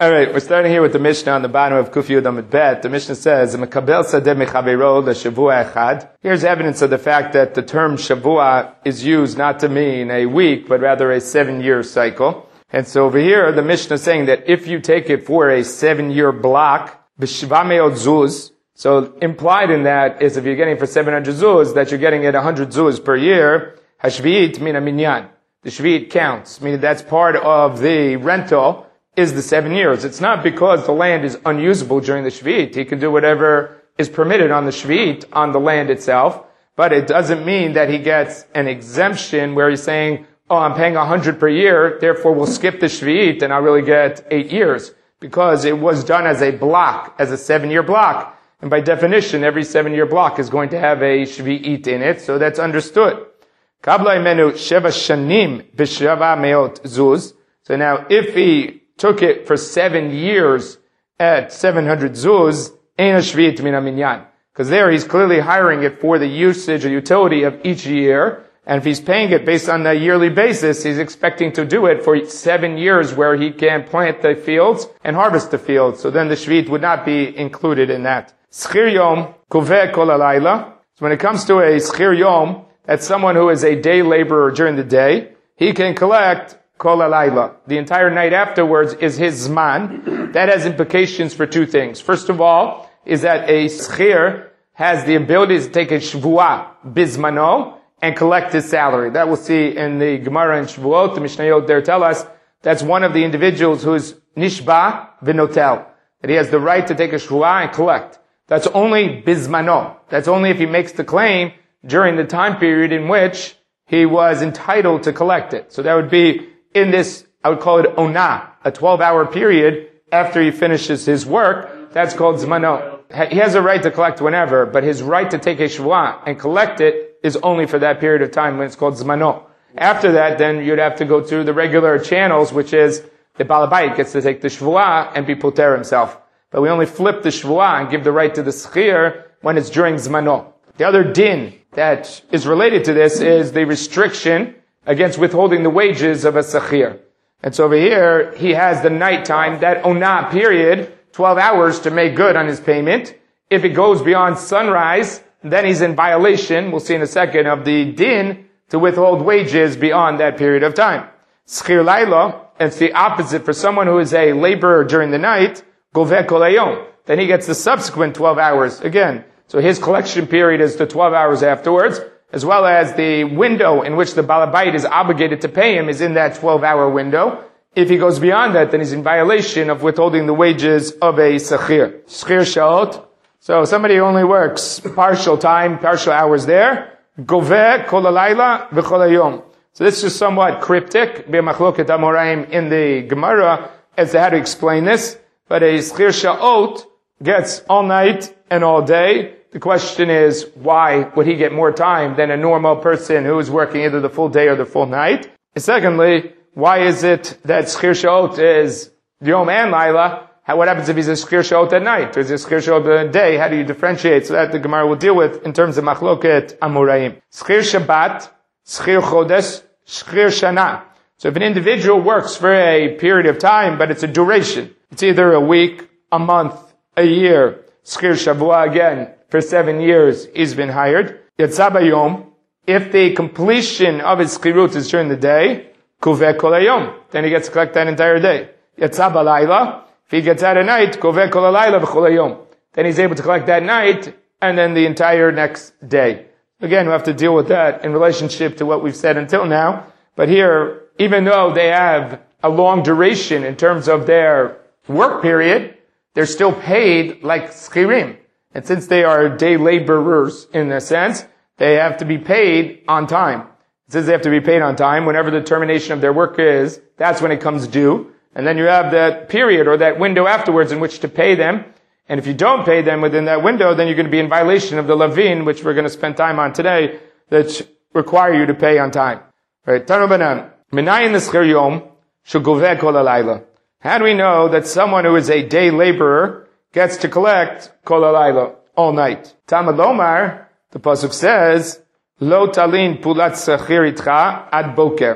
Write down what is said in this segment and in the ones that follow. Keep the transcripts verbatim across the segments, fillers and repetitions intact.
All right, we're starting here with the Mishnah on the bottom of Kuf Yud Amud Bet. The Mishnah says, "Mekabel sadeh mechavero leshavua echad." Here's evidence of the fact that the term shavua is used not to mean a week, but rather a seven-year cycle. And so over here, the Mishnah is saying that if you take it for a seven-year block, b'shva me'ot zuz, so implied in that is if you're getting it for seven hundred zuz, that you're getting it one hundred zuz per year, hashvi'it min minyan. The shvi'it counts, meaning that's part of the rental, is the seven years. It's not because the land is unusable during the Shvi'it. He can do whatever is permitted on the Shvi'it on the land itself, but it doesn't mean that he gets an exemption where he's saying, oh, I'm paying a hundred per year, therefore we'll skip the Shvi'it and I'll really get eight years. Because it was done as a block, as a seven-year block. And by definition, every seven-year block is going to have a Shvi'it in it, so that's understood. Kabla imenu sheva shanim b'sheva meot zuz. So now, if he took it for seven years at seven hundred zuz, ein shvi'it min minyan. Because there he's clearly hiring it for the usage or utility of each year. And if he's paying it based on a yearly basis, he's expecting to do it for seven years where he can plant the fields and harvest the fields. So then the shvi'it would not be included in that. Schir yom koveh kol halayla. So when it comes to a schir yom, that's someone who is a day laborer during the day, he can collect kol halayla. The entire night afterwards is his zman. That has implications for two things. First of all, is that a schir has the ability to take a shvuah bizmano and collect his salary. That we'll see in the Gemara and Shvuot. The Mishnayot there tell us that's one of the individuals who's nishba v'notel. That he has the right to take a shvuah and collect. That's only bizmano. That's only if he makes the claim during the time period in which he was entitled to collect it. So that would be in this, I would call it onah, a twelve-hour period after he finishes his work. That's called zmano. He has a right to collect whenever, but his right to take a shvuah and collect it is only for that period of time when it's called zmano. After that, then you'd have to go through the regular channels, which is the Baal Bayit gets to take the shvuah and be poter himself. But we only flip the shvuah and give the right to the schir when it's during zmano. The other din that is related to this is the restriction against withholding the wages of a sakhir. And so over here, he has the nighttime, that onah period, twelve hours to make good on his payment. If it goes beyond sunrise, then he's in violation, we'll see in a second, of the din to withhold wages beyond that period of time. Schir layla, it's the opposite for someone who is a laborer during the night, goveh kol hayom. Then he gets the subsequent twelve hours again. So his collection period is the twelve hours afterwards, as well as the window in which the Baal Bayit is obligated to pay him is in that twelve-hour window. If he goes beyond that, then he's in violation of withholding the wages of a sakhir. Schir shaot. So somebody who only works partial time, partial hours there. Goveh kol halayla v'kol hayom. So this is somewhat cryptic. B'machloket amoraim in the Gemara as to how to explain this. But a schir shaot gets all night and all day. The question is, why would he get more time than a normal person who is working either the full day or the full night? And secondly, why is it that schir shaot is yom and laila? How, what happens if he's a schir shaot at night? Or is he a schir shaot at day? How do you differentiate? So that the Gemara will deal with in terms of machloket amoraim. Schir Shabbat, schir chodesh, schir shana. So if an individual works for a period of time, but it's a duration, it's either a week, a month, a year, schir shavua again, for seven years, he's been hired. Yatsa bayom, if the completion of his schirut is during the day, koveh kol hayom, then he gets to collect that entire day. Yatsa balayla, if he gets out at night, koveh kol halayla v'kol hayom, then he's able to collect that night, and then the entire next day. Again, we have to deal with that in relationship to what we've said until now. But here, even though they have a long duration in terms of their work period, they're still paid like schirim. And since they are day laborers in a sense, they have to be paid on time. It says they have to be paid on time. Whenever the termination of their work is, that's when it comes due. And then you have that period or that window afterwards in which to pay them. And if you don't pay them within that window, then you're going to be in violation of the Lavin, which we're going to spend time on today, that require you to pay on time. Right? Tanu banan. Minayin l'schir yom shegoveh kol halayla. How do we know that someone who is a day laborer gets to collect kol halayla all night? Talmud Lomar, the pasuk says, Lo talin pulat sachir itcha ad boker.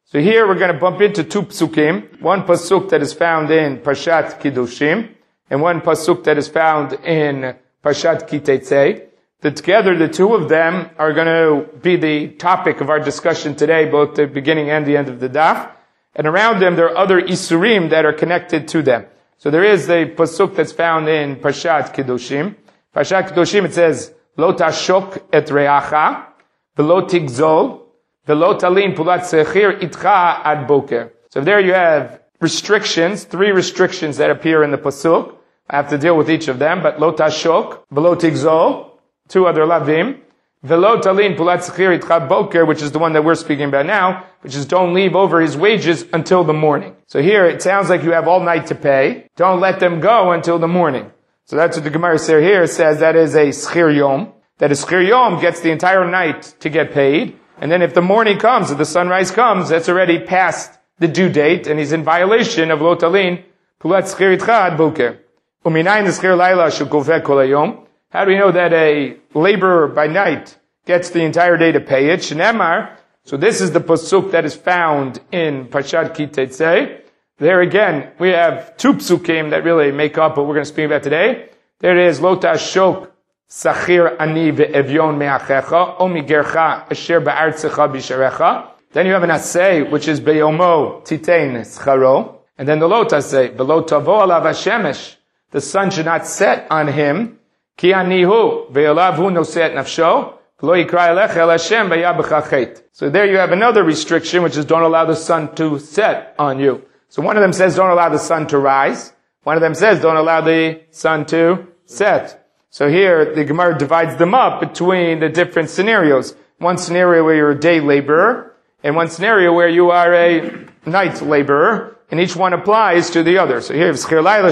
So here we're going to bump into two psukim. One pasuk that is found in Parshat Kiddushim, and one pasuk that is found in Parshat Kiteitzei. That together, the two of them are going to be the topic of our discussion today, both the beginning and the end of the daf. And around them, there are other isurim that are connected to them. So there is the pasuk that's found in Parshat Kiddushim. Parshat Kiddushim, it says, Lo tashok et reacha, velo tigzol, velo talin pulat sechir itcha ad boker. So there you have restrictions, three restrictions that appear in the pasuk. I have to deal with each of them, but lo tashok, velo tigzol, two other lavim, velo talin pulat sechir itcha boker, which is the one that we're speaking about now, which is don't leave over his wages until the morning. So here it sounds like you have all night to pay. Don't let them go until the morning. So that's what the Gemara says here. It says that is a schir yom. That a schir yom gets the entire night to get paid. And then if the morning comes, if the sunrise comes, that's already past the due date, and he's in violation of lo talin pulat sechir itcha ad boker. Uminayin the schir laila shekoveh kol hayom. How do we know that a laborer by night gets the entire day to pay it? Shneimar. So this is the pasuk that is found in Parshat Kiteitzei. There again, we have two psukim that really make up what we're going to speak about today. There it is, Lo tashok sachir ani ve'evyon me'achecha, o migercha asher ba'artzecha bisharecha. Then you have an asay, which is beyomo titein scharo. And then the lo tasay, velo tavo alav hashemesh. The sun should not set on him. Ki anihu ve'olav hu noseh nafsho. So there you have another restriction, which is don't allow the sun to set on you. So one of them says don't allow the sun to rise. One of them says don't allow the sun to set. So here the Gemara divides them up between the different scenarios. One scenario where you're a day laborer, and one scenario where you are a night laborer, and each one applies to the other. So here, he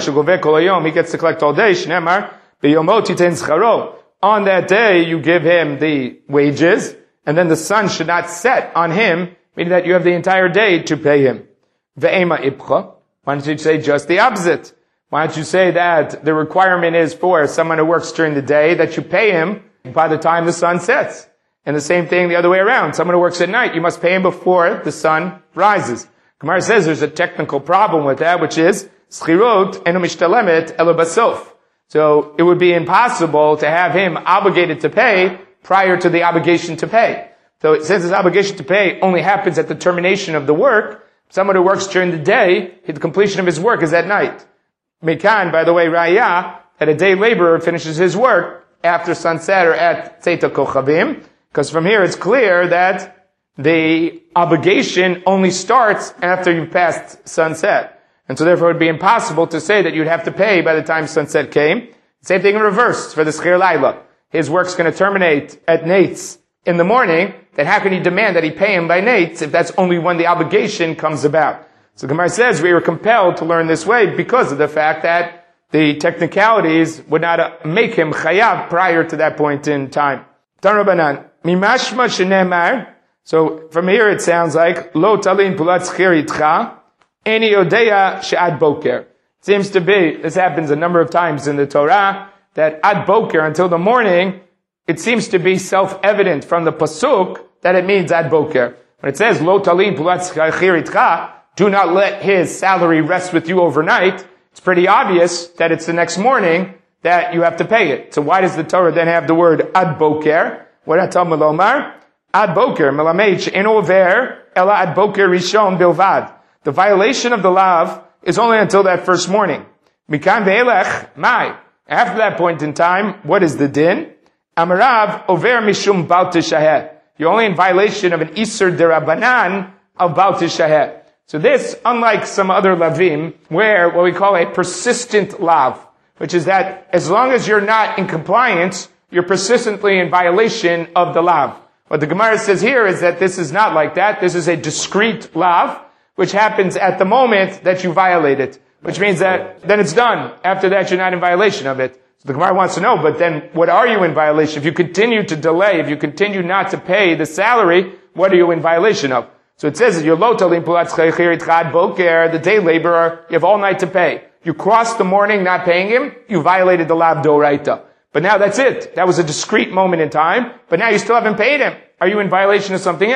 gets to collect all day. Shneimar, b'yomot titein scharo. On that day, you give him the wages, and then the sun should not set on him, meaning that you have the entire day to pay him. Ve'ema ipcha. Why don't you say just the opposite? Why don't you say that the requirement is for someone who works during the day that you pay him by the time the sun sets? And the same thing the other way around. Someone who works at night, you must pay him before the sun rises. Gemara says there's a technical problem with that, which is schirot enu mishtalemet elo basof. So it would be impossible to have him obligated to pay prior to the obligation to pay. So since his obligation to pay only happens at the termination of the work, someone who works during the day, the completion of his work is at night. Mekan, by the way, Raya, that a day laborer finishes his work after sunset or at Tzeta Kochavim, because from here it's clear that the obligation only starts after you've passed sunset. And so therefore it would be impossible to say that you'd have to pay by the time sunset came. Same thing in reverse for the Schir Laila. His work's going to terminate at Nates in the morning. Then how can he demand that he pay him by Nates if that's only when the obligation comes about? So Gemara says we were compelled to learn this way because of the fact that the technicalities would not make him chayav prior to that point in time. Tan Rabbanan, mimashma shenemar. So from here it sounds like lo talin pulat schir itcha. Any odeya she'ad boker. Seems to be, this happens a number of times in the Torah, that ad boker, until the morning, it seems to be self-evident from the pasuk that it means ad boker. When it says, lo talin pulat schir itcha, do not let his salary rest with you overnight, it's pretty obvious that it's the next morning that you have to pay it. So why does the Torah then have the word ad boker? What did I tell Melomar? Ad boker, melamed she'eno over, ela ad boker rishon bilvad. The violation of the lav is only until that first morning. Mikan ve'elech, mai. After that point in time, what is the din? Amarav over mishum bal tishaheh. You're only in violation of an isur derabanan of bal tishaheh. So this, unlike some other lavim, where what we call a persistent lav, which is that as long as you're not in compliance, you're persistently in violation of the lav. What the Gemara says here is that this is not like that. This is a discrete lav, which happens at the moment that you violate it, which means that then it's done. After that, you're not in violation of it. So the Gemara wants to know, but then what are you in violation? If you continue to delay, if you continue not to pay the salary, what are you in violation of? So it says that you're lo talin pulat schir itcha boker, the day laborer, you have all night to pay. You crossed the morning not paying him, you violated the lav doraita. But now that's it. That was a discrete moment in time, but now you still haven't paid him. Are you in violation of something else?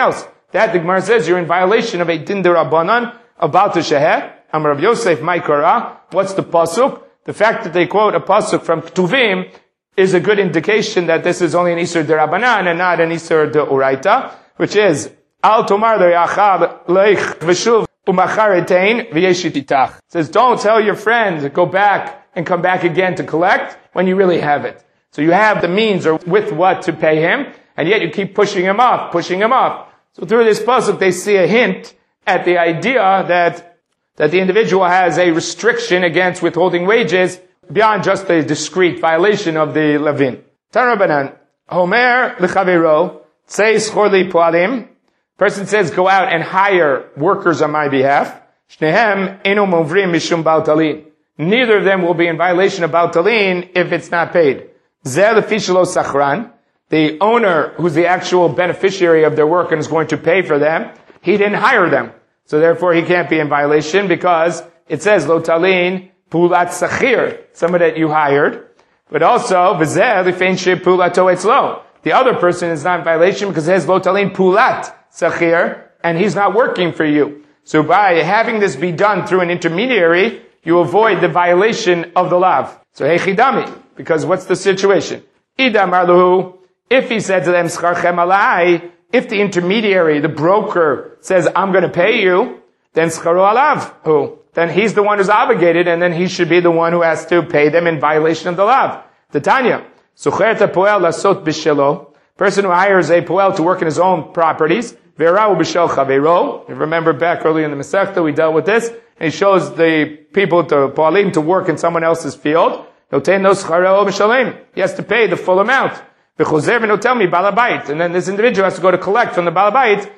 that the Gemara says you're in violation of a din d'Rabbanan of Baal Tesheheh. Amar Rav Yosef, my Korah. What's the pasuk? The fact that they quote a pasuk from Ketuvim is a good indication that this is only an Isur d'Rabbanan and not an Isur d'Oraita, which is Al Tomar Le'achab Leich V'shuv U'machar Etein V'yeshit Itach. It says, don't tell your friend to go back and come back again to collect when you really have it. So you have the means or with what to pay him, and yet you keep pushing him off, pushing him off. So through this pasuk, they see a hint at the idea that that the individual has a restriction against withholding wages beyond just a discrete violation of the Levin. Tarabanan, Homer l'chaveiro, tzeis chorli poalim. Person says, go out and hire workers on my behalf. Shnehem enu movrim mishum baal talin. Neither of them will be in violation of baal talin if it's not paid. Zeh lefi shelo sachran. The owner, who's the actual beneficiary of their work and is going to pay for them, he didn't hire them. So therefore he can't be in violation because it says, lo talin pulat sachir, somebody that you hired. But also, v'zeh lifein she pulato etzlo. The other person is not in violation because it says, lo talin pulat sachir, and he's not working for you. So by having this be done through an intermediary, you avoid the violation of the lav. So hechidami, because what's the situation? Idam arluhu, if he said to them, scharchem alai, if the intermediary, the broker, says, I'm going to pay you, then scharu alav, who? Then he's the one who's obligated, and then he should be the one who has to pay them in violation of the lav. The Tanya, suchert poel lasot b'shelo, person who hires a poel to work in his own properties, verau b'shel chaveiro. You remember back early in the Masechta, we dealt with this, and he shows the people to poalim to work in someone else's field. Noten no scharo b'shalim. He has to pay the full amount. Tell me balabait, and then this individual has to go to collect from the balabait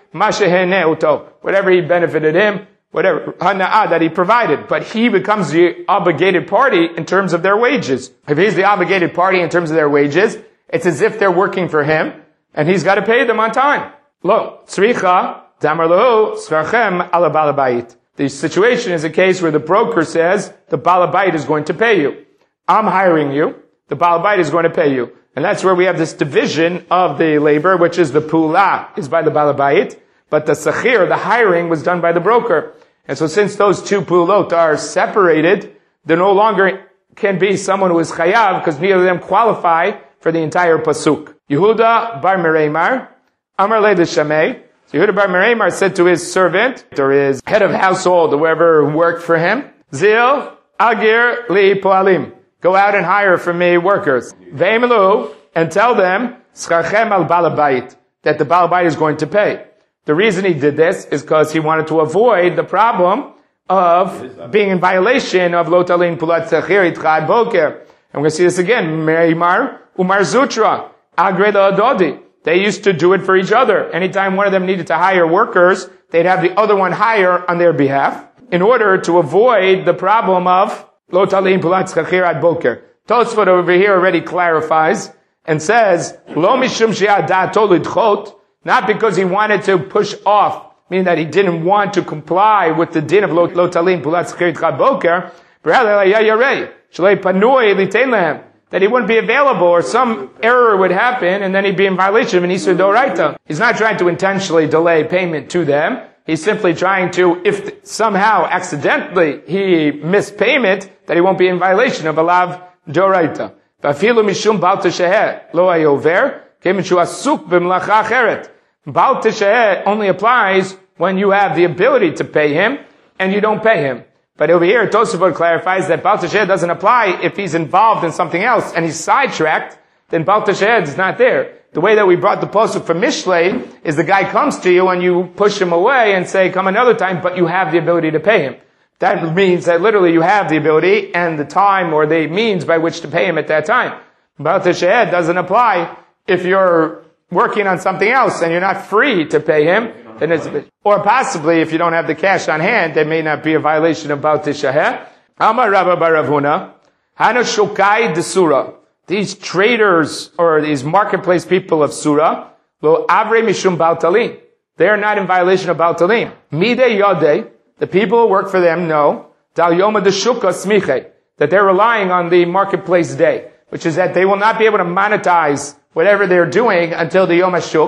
whatever he benefited him, whatever hana'ah that he provided. But he becomes the obligated party in terms of their wages. If he's the obligated party in terms of their wages, it's as if they're working for him, and he's got to pay them on time. Lo tzricha damar lo tzrachem ala balabait. The situation is a case where the broker says the balabait is going to pay you. I'm hiring you. The balabait is going to pay you. And that's where we have this division of the labor, which is the pula is by the balabait, but the sachir, the hiring, was done by the broker. And so since those two pulot are separated, there no longer can be someone who is chayav, because neither of them qualify for the entire pasuk. Yehuda bar Mereimar, Amar le Shamei. So Yehuda bar Mereimar said to his servant, or his head of household, or whoever worked for him, Zil agir li poalim. Go out and hire for me workers. Ve'emelu, and tell them, Scharchem al balabait, that the balabait is going to pay. The reason he did this is because he wanted to avoid the problem of being in violation of lo talin pulat sachir itchad boker. And we're going to see this again. Meimar umar zutra, agre adodi. They used to do it for each other. Anytime one of them needed to hire workers, they'd have the other one hire on their behalf in order to avoid the problem of Lo talin pulat chachir ad boker. Tosfot over here already clarifies and says, Lo mishum she'adato lidchot, not because he wanted to push off, meaning that he didn't want to comply with the din of lo talin pulat chachir ad boker, that he wouldn't be available or some error would happen and then he'd be in violation of an Isur Doraita. He's not trying to intentionally delay payment to them. He's simply trying to, if somehow accidentally he missed payment, that he won't be in violation of a lav doraita. V'afilu mishum bal tesheheh lo hayover kemin shu asuk b'melacha acheret. Bal tesheheh only applies when you have the ability to pay him and you don't pay him. But over here, Tosafot clarifies that bal tesheheh doesn't apply if he's involved in something else and he's sidetracked. Then bal tesheheh is not there. The way that we brought the pasuk from Mishlei is the guy comes to you and you push him away and say, come another time, but you have the ability to pay him. That means that literally you have the ability and the time or the means by which to pay him at that time. Bal tesheheh doesn't apply if you're working on something else and you're not free to pay him. Then it's, or possibly if you don't have the cash on hand, there may not be a violation of Bal tesheheh. Amar Rabba bar Rav Huna, Hana shokai desura. These traders, or these marketplace people of Surah, lo avre mishum bal talin. They are not in violation of bal talin. Mide yodei, the people who work for them know, dal yoma de shuka smiche, that they're relying on the marketplace day, which is that they will not be able to monetize whatever they're doing until the yom hashuk.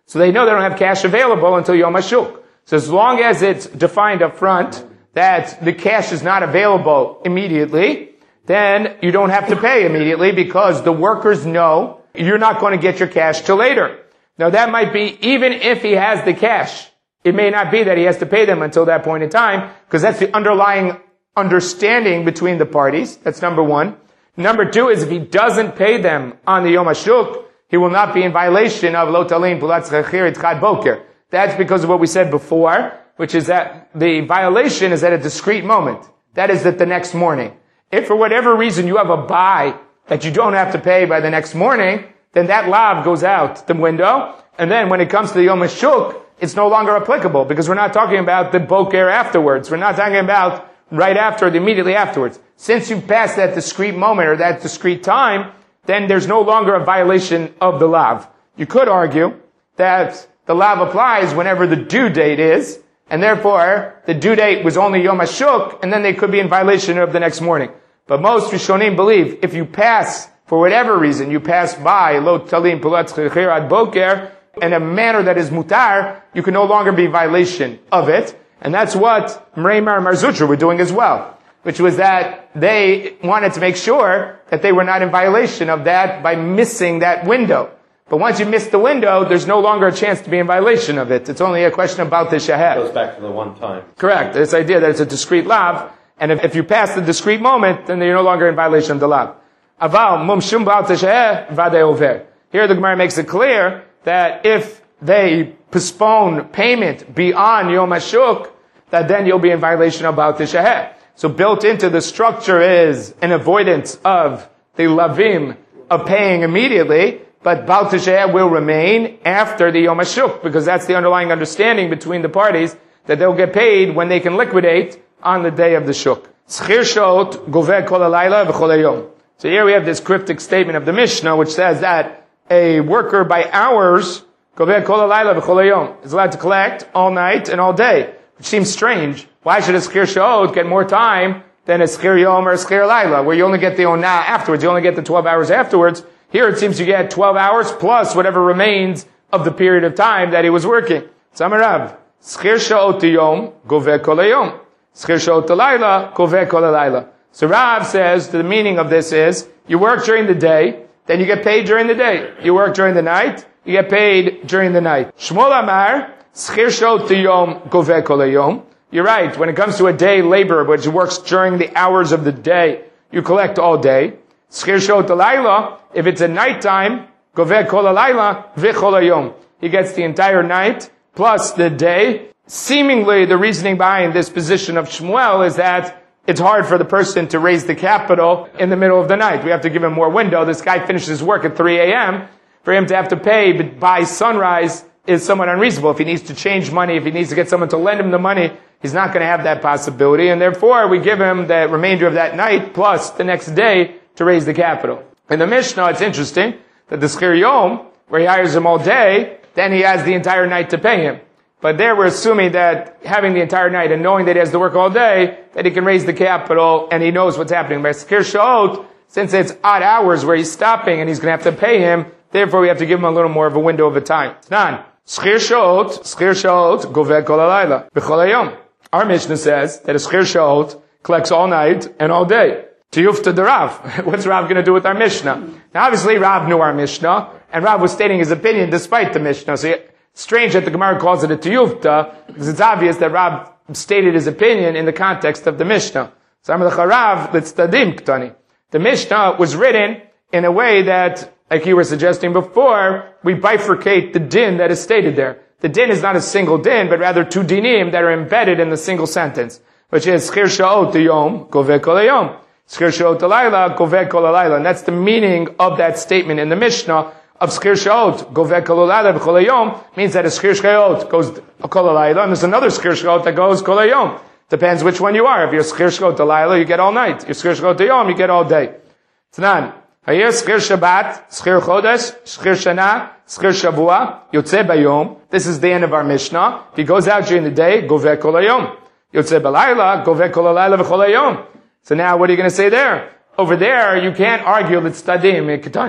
So they know they don't have cash available until Yom HaShuk. So as long as it's defined up front that the cash is not available immediately, then you don't have to pay immediately because the workers know you're not going to get your cash till later. Now that might be even if he has the cash. It may not be that he has to pay them until that point in time because that's the underlying understanding between the parties. That's number one. Number two is if he doesn't pay them on the Yom HaShuk, he will not be in violation of Lo Talin Pulat Chachir Itchad Boker. That's because of what we said before, which is that the violation is at a discrete moment. That is at the next morning. If for whatever reason you have a buy that you don't have to pay by the next morning, then that lav goes out the window. And then when it comes to the Yom HaShuk, it's no longer applicable because we're not talking about the boker afterwards. We're not talking about right after or immediately afterwards. Since you passed that discrete moment or that discrete time, then there's no longer a violation of the lav. You could argue that the lav applies whenever the due date is, and therefore the due date was only Yom HaShuk, and then they could be in violation of the next morning. But most Rishonim believe if you pass, for whatever reason, you pass by Lo Talim Pulat Chachir Ad Boker in a manner that is mutar, you can no longer be in violation of it. And that's what Mreimar and Marzutra were doing as well, which was that they wanted to make sure that they were not in violation of that by missing that window. But once you miss the window, there's no longer a chance to be in violation of it. It's only a question about the shahed. It goes back to the one time. Correct. This idea that it's a discrete lav, and if, if you pass the discrete moment, then you're no longer in violation of the lav. Aval mum shum ba'al teshahed v'adei over. Here the Gemara makes it clear that if they postpone payment beyond Yom HaShuk, that then you'll be in violation of Ba'al Tishahed. So built into the structure is an avoidance of the lavim of paying immediately, but Ba'al Tishahed will remain after the Yom HaShuk, because that's the underlying understanding between the parties, that they'll get paid when they can liquidate on the day of the Shuk. Schir shot goveh kol halayla v'chol hayom. So here we have this cryptic statement of the Mishnah, which says that a worker by hours goveh kol halayla v'chol hayom is allowed to collect all night and all day. Which seems strange. Why should a schir sha'ot get more time than a schir yom or a schir laila, where you only get the onah afterwards, you only get the twelve hours afterwards? Here it seems you get twelve hours plus whatever remains of the period of time that he was working. Samarav, schir sha'ot yom, goveh kol hayom. Schir sha'ot laila, goveh kol halayla. So Rav says the meaning of this is, you work during the day, then you get paid during the day. You work during the night, you get paid during the night. Shmuel Amar, Schir shot yom goveh kol hayom. You're right. When it comes to a day labor, which works during the hours of the day, you collect all day. Schir shot halayla, if it's a nighttime, goveh kol halayla v'chol hayom. He gets the entire night plus the day. Seemingly, the reasoning behind this position of Shmuel is that it's hard for the person to raise the capital in the middle of the night. We have to give him more window. This guy finishes work at three a.m. For him to have to pay by sunrise is somewhat unreasonable. If he needs to change money, if he needs to get someone to lend him the money, he's not going to have that possibility, and therefore we give him the remainder of that night plus the next day to raise the capital. In the Mishnah, it's interesting that the schir yom, where he hires him all day, then he has the entire night to pay him. But there we're assuming that having the entire night and knowing that he has to work all day, that he can raise the capital and he knows what's happening. By schir sha'ot, since it's odd hours where he's stopping and he's going to have to pay him, therefore we have to give him a little more of a window of a time. None. Schir sha'ot, schir sha'ot, goveh kol halayla, v'chol hayom. Our Mishnah says that a schir sha'ot collects all night and all day. Tiyufta de Rav. What's Rav going to do with our Mishnah? Now obviously Rav knew our Mishnah, and Rav was stating his opinion despite the Mishnah. So it's strange that the Gemara calls it a tiyufta, because it's obvious that Rav stated his opinion in the context of the Mishnah. So I'm the Rav, let's tadim ktani. The Mishnah was written in a way that, like you were suggesting before, we bifurcate the din that is stated there. The din is not a single din, but rather two dinim that are embedded in the single sentence, which is schir sha'ot yom, goveh kol hayom. Schir sha'ot halayla, goveh kol halayla. And that's the meaning of that statement in the Mishnah of schir sha'ot, goveh kol halayla v'chol hayom, means that a schir sha'ot goes kol halayla, and there's another schir sha'ot that goes kol hayom. Depends which one you are. If you're schir sha'ot halayla, you get all night. If you're schir sha'ot hayom, you get all day. T'nan. Hayir schir Shabbat, schir Chodesh, schir Shana, schir Shavua, Yotzei Bayom. This is the end of our Mishnah. If he goes out during the day, goveh kol hayom. Yotzei Balayla, goveh kol halayla v'chol hayom. So now what are you going to say there? Over there, you can't argue that Stadim in Ketani.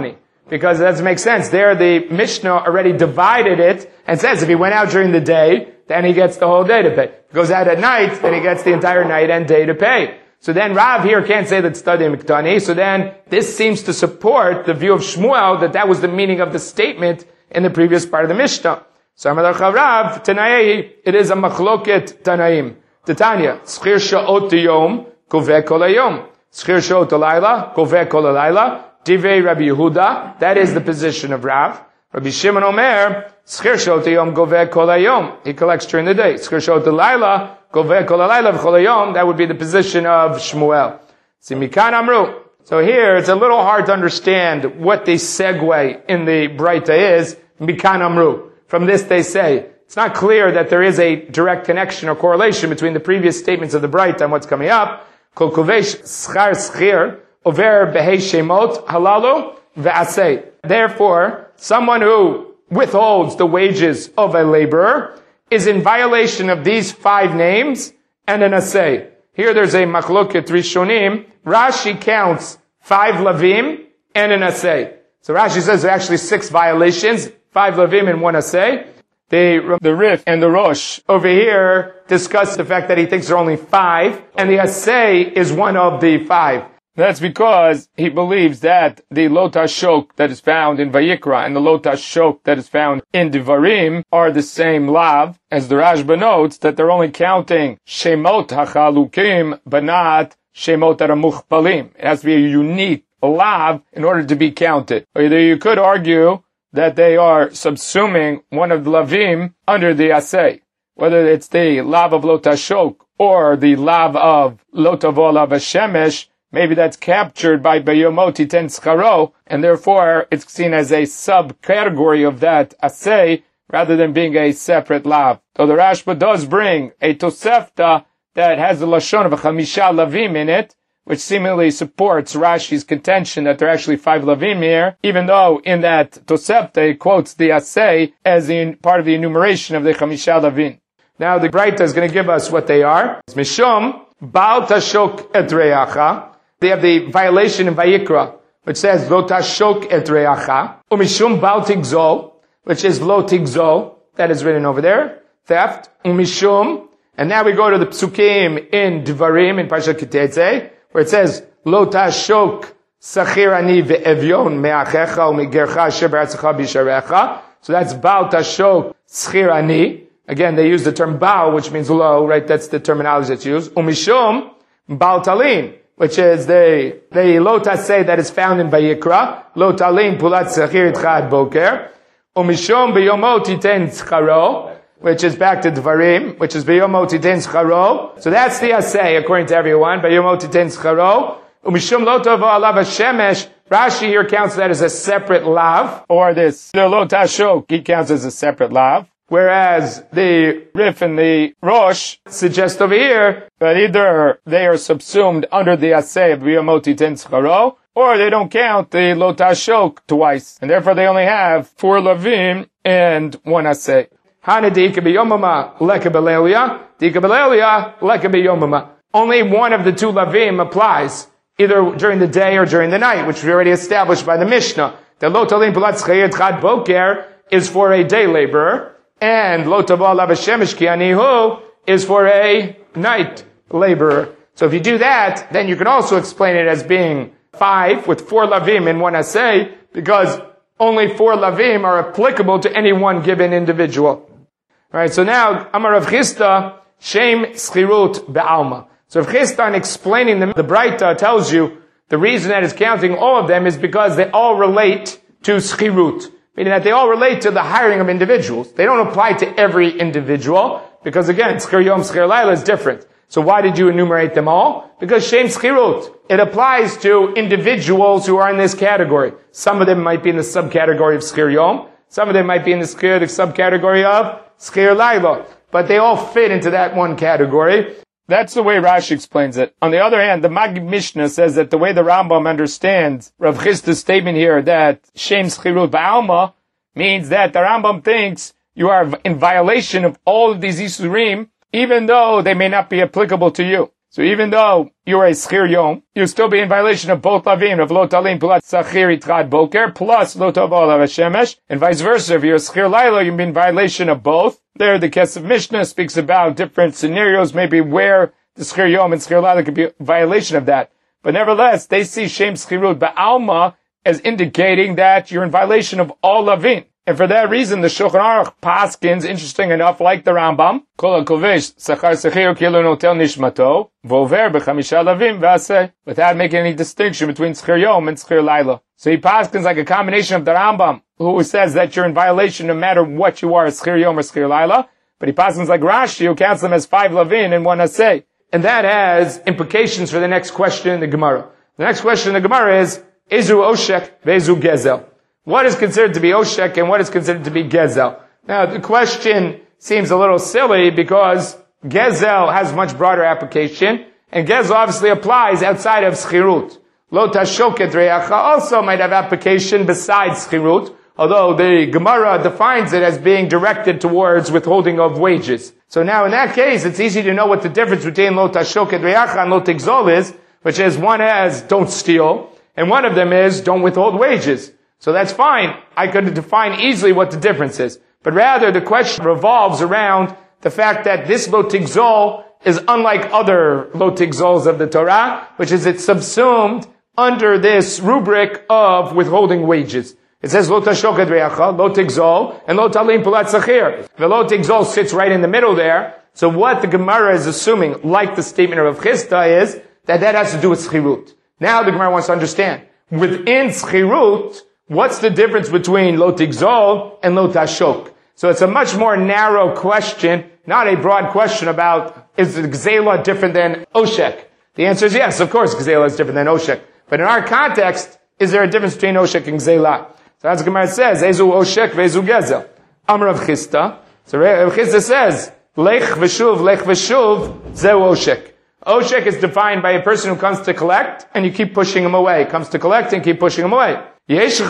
because it doesn't make sense. There the Mishnah already divided it and says if he went out during the day, then he gets the whole day to pay. If he goes out at night, then he gets the entire night and day to pay. So then Rav here can't say that Stadi Miktani. So then this seems to support the view of Shmuel that that was the meaning of the statement in the previous part of the Mishnah. So Amar Rav, Tanai, it is a machloket Tanaim. Titania, Schir Sha'ot Yom, Koveh Kol Hayom. Schir Sha'ot Alayla, Koveh Kol Alayla. Divei Rabbi Yehuda, that is the position of Rav. Rabbi Shimon Omer, Schir Sha'ot Yom, Koveh Kol Hayom. He collects during the day. Schir Sha'ot Alayla, Koveh Kol Alayla V'Kol Hayom, that would be the position of Shmuel. See, Mikan Amru. So here, it's a little hard to understand what the segue in the Braita is. Mikan Amru. From this they say, it's not clear that there is a direct connection or correlation between the previous statements of the Braita and what's coming up. Kol Kovesh Schar Schir, Over Behei Shemot, Halalu, Ve'aseh. Therefore, someone who withholds the wages of a laborer is in violation of these five names and an asay. Here there's a machloket rishonim. Rashi counts five lavim and an asay. So Rashi says there are actually six violations, five lavim and one asay. The, the Rif and the Rosh over here discuss the fact that he thinks there are only five, and the asay is one of the five. That's because he believes that the Lotas Shok that is found in Vayikra and the Lotas Shok that is found in Devarim are the same lav, as the Rashba notes that they're only counting Shemot HaChalukim, but not Shemot HaMuchpalim. It has to be a unique lav in order to be counted. Either you could argue that they are subsuming one of the lavim under the asay, whether it's the lav of Lotas Shok or the lav of Lotavo Lav HaShemesh. Maybe that's captured by Bayomoti Ten Scharo, and therefore it's seen as a subcategory of that asay, rather than being a separate lav. So the Rashba does bring a Tosefta that has the Lashon of a Chamisha Lavim in it, which seemingly supports Rashi's contention that there are actually five Lavim here, even though in that Tosefta it quotes the asay as in part of the enumeration of the Chamisha Lavim. Now the Braita is going to give us what they are. It's Mishum, Baal Tashok et Reacha. They have the violation in Vayikra, which says, Lo tashok et reacha. Umishum bal tigzol, which is lo tigzol. That is written over there. Theft. Umishum. And now we go to the psukim in Devarim, in Parshat Kitetse, where it says, Lo tashok sachir ani ve'evyon me'achecha u'migercha asher b'artzecha b'yisharecha. So that's bal tashok sachir ani. Again, they use the term bal, which means low, right? That's the terminology that's used. Umishum bal talin, which is the, the lotas say that is found in Vayikra, lotalin pulat sachir itchad boker, umishom biyomot iten tzcharo, which is back to Dvarim, which is biyomot iten tzcharo. So that's the asay, according to everyone, biyomot iten tzcharo, umishom lotov alav hashemesh. Rashi here counts that as a separate lav, or this, the lotas shok, he counts as a separate lav. Whereas the Rif and the Rosh suggest over here that either they are subsumed under the asay of Biyomoti Ten Tzcharo, or they don't count the Lotas Shok twice, and therefore they only have four Lavim and one asay. Hana Dika Biyomama Leka Belelia, Dika Belelia Leka Biyomama. Only one of the two Lavim applies, either during the day or during the night, which we already established by the Mishnah. The Lotalin Pulat Tzchayir Tchad Boker is for a day laborer, and Lo Tavo Alav HaShemesh Ki Anihu is for a night laborer. So if you do that, then you can also explain it as being five with four lavim and one asay, because only four lavim are applicable to any one given individual. Alright, so now, Amar Rav Chisda, Shem Schirut Be'alma. So Rav Chisda, in explaining the, the Braita, tells you the reason that it's counting all of them is because they all relate to Schirut. Meaning that they all relate to the hiring of individuals. They don't apply to every individual, because again, Schir Yom, Schir Laila is different. So why did you enumerate them all? Because Shem Schirut. It applies to individuals who are in this category. Some of them might be in the subcategory of Schir Yom. Some of them might be in the, Schir, the subcategory of Schir Laila. But they all fit into that one category. That's the way Rashi explains it. On the other hand, the Magid Mishnah says that the way the Rambam understands Rav Chisda's statement here that Shem Schirut Ba'alma means that the Rambam thinks you are in violation of all of these Isurim, even though they may not be applicable to you. So even though you're a schir yom, you'll still be in violation of both lavim, of lo talim pulat sachir itrad boker, plus lo tavol av hashemesh, and vice versa. If you're a schir laila, you'll be in violation of both. There, the Kesef Mishnah speaks about different scenarios, maybe where the schir yom and schir laila could be a violation of that. But nevertheless, they see shem schirut ba'alma as indicating that you're in violation of all lavim. And for that reason, the Shulchan Aruch paskins, interesting enough, like the Rambam, Kol HaKovesh Sachar Sechir Kilu Notel Nishmato, Vover B'chamisha Lavim V'aseh, without making any distinction between Schir Yom and Schir Laila. So he paskins like a combination of the Rambam, who says that you're in violation no matter what you are, Schir Yom or Schir Laila, but he paskins like Rashi, who counts them as five Lavin and one Aseh. And that has implications for the next question in the Gemara. The next question in the Gemara is, Ezu Oshek Ve'ezu Gezel. What is considered to be Oshek and what is considered to be Gezel? Now, the question seems a little silly because Gezel has much broader application, and Gezel obviously applies outside of Schirut. Lo tashoket re'acha also might have application besides Schirut, although the Gemara defines it as being directed towards withholding of wages. So now in that case, it's easy to know what the difference between Lo tashoket re'acha and Lo tigzol is, which is one as don't steal, and one of them is don't withhold wages. So that's fine. I could define easily what the difference is. But rather, the question revolves around the fact that this lo tigzol is unlike other lo tigzols of the Torah, which is it's subsumed under this rubric of withholding wages. It says lo tashoket re'acha, lo tigzol, and lo talim pulat sachir. The lo tigzol sits right in the middle there. So what the Gemara is assuming, like the statement of Rav Chisda, is that that has to do with schirut. Now the Gemara wants to understand, within schirut, what's the difference between lo tigzol and lo tashok? So it's a much more narrow question, not a broad question about, is gzela different than oshek? The answer is yes, of course gzela is different than oshek. But in our context, is there a difference between oshek and gzela? So as the Gemara says, ezu oshek ve'ezu gezel. Amar Rav Chisda. So Rav Chisda says, lech v'shuv, lech v'shuv, zeu oshek. Oshek is defined by a person who comes to collect, and you keep pushing him away. Comes to collect and keep pushing him away. If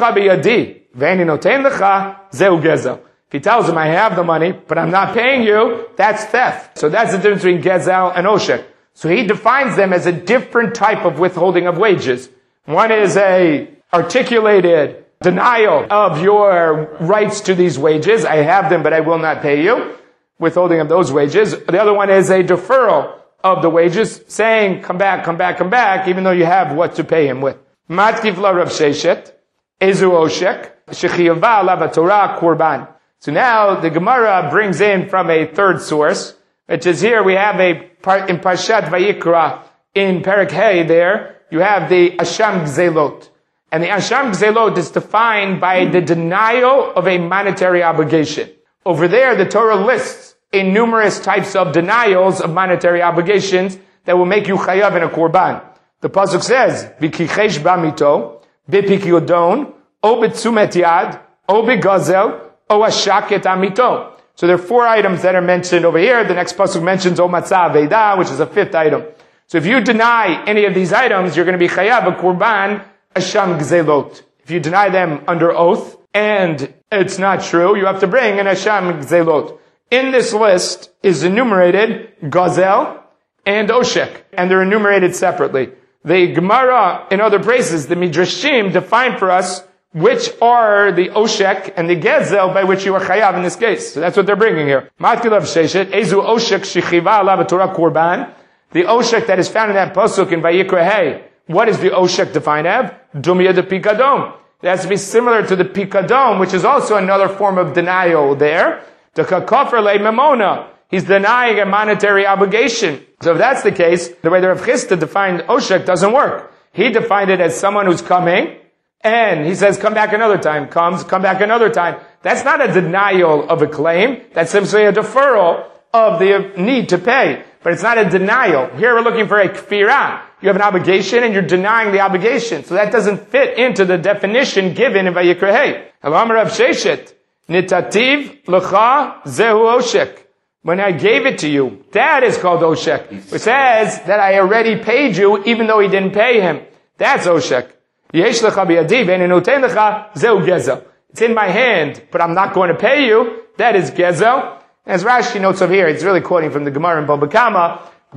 he tells him, I have the money, but I'm not paying you, that's theft. So that's the difference between gezel and oshek. So he defines them as a different type of withholding of wages. One is a articulated denial of your rights to these wages. I have them, but I will not pay you. Withholding of those wages. The other one is a deferral of the wages, saying, come back, come back, come back, even though you have what to pay him with. Matkif la Rav Sheshet. Ezu oshek, shechiyava alav Torah korban. So now the Gemara brings in from a third source, which is here we have a part in Parshat Vayikra in Perek Hey there, you have the Asham Gzelot. And the Asham Gzelot is defined by the denial of a monetary obligation. Over there, the Torah lists in numerous types of denials of monetary obligations that will make you chayav in a korban. The pasuk says, "V'kichesh b'amito, b'pikyodon, o b'tzumet yad, o b'gazel, o ashaket amito." So there are four items that are mentioned over here. The next pasuk mentions o matzah veda, which is a fifth item. So if you deny any of these items, you're going to be chayav a korban asham gzelot. If you deny them under oath and it's not true, you have to bring an asham gzelot. In this list is enumerated gazel and oshek, and they're enumerated separately. The Gemara in other places, the Midrashim, define for us which are the oshek and the gezel by which you are chayav in this case. So that's what they're bringing here. Matkilav sheshet, ezu oshek shechiva alav Torah korban. The oshek that is found in that pasuk in Vayikra Hey. What is the oshek defined as? Dumya de pikadon. It has to be similar to the pikadon, which is also another form of denial there. The kakofer le memona. He's denying a monetary obligation. So if that's the case, the way the Rav Chisda defined oshek doesn't work. He defined it as someone who's coming, and he says, come back another time, comes, come back another time. That's not a denial of a claim. That's simply a deferral of the need to pay. But it's not a denial. Here we're looking for a kfirah. You have an obligation and you're denying the obligation. So that doesn't fit into the definition given in Vayikra Hey. Elam Rav Sheshet, nitativ lecha zehu oshek. When I gave it to you, that is called oshek. Which says that I already paid you even though he didn't pay him. That's oshek. Yesh lecha biyadi ve'enu noten lecha zehu gezel. It's in my hand, but I'm not going to pay you. That is gezel. As Rashi notes over here, it's really quoting from the Gemara in Baba Kama,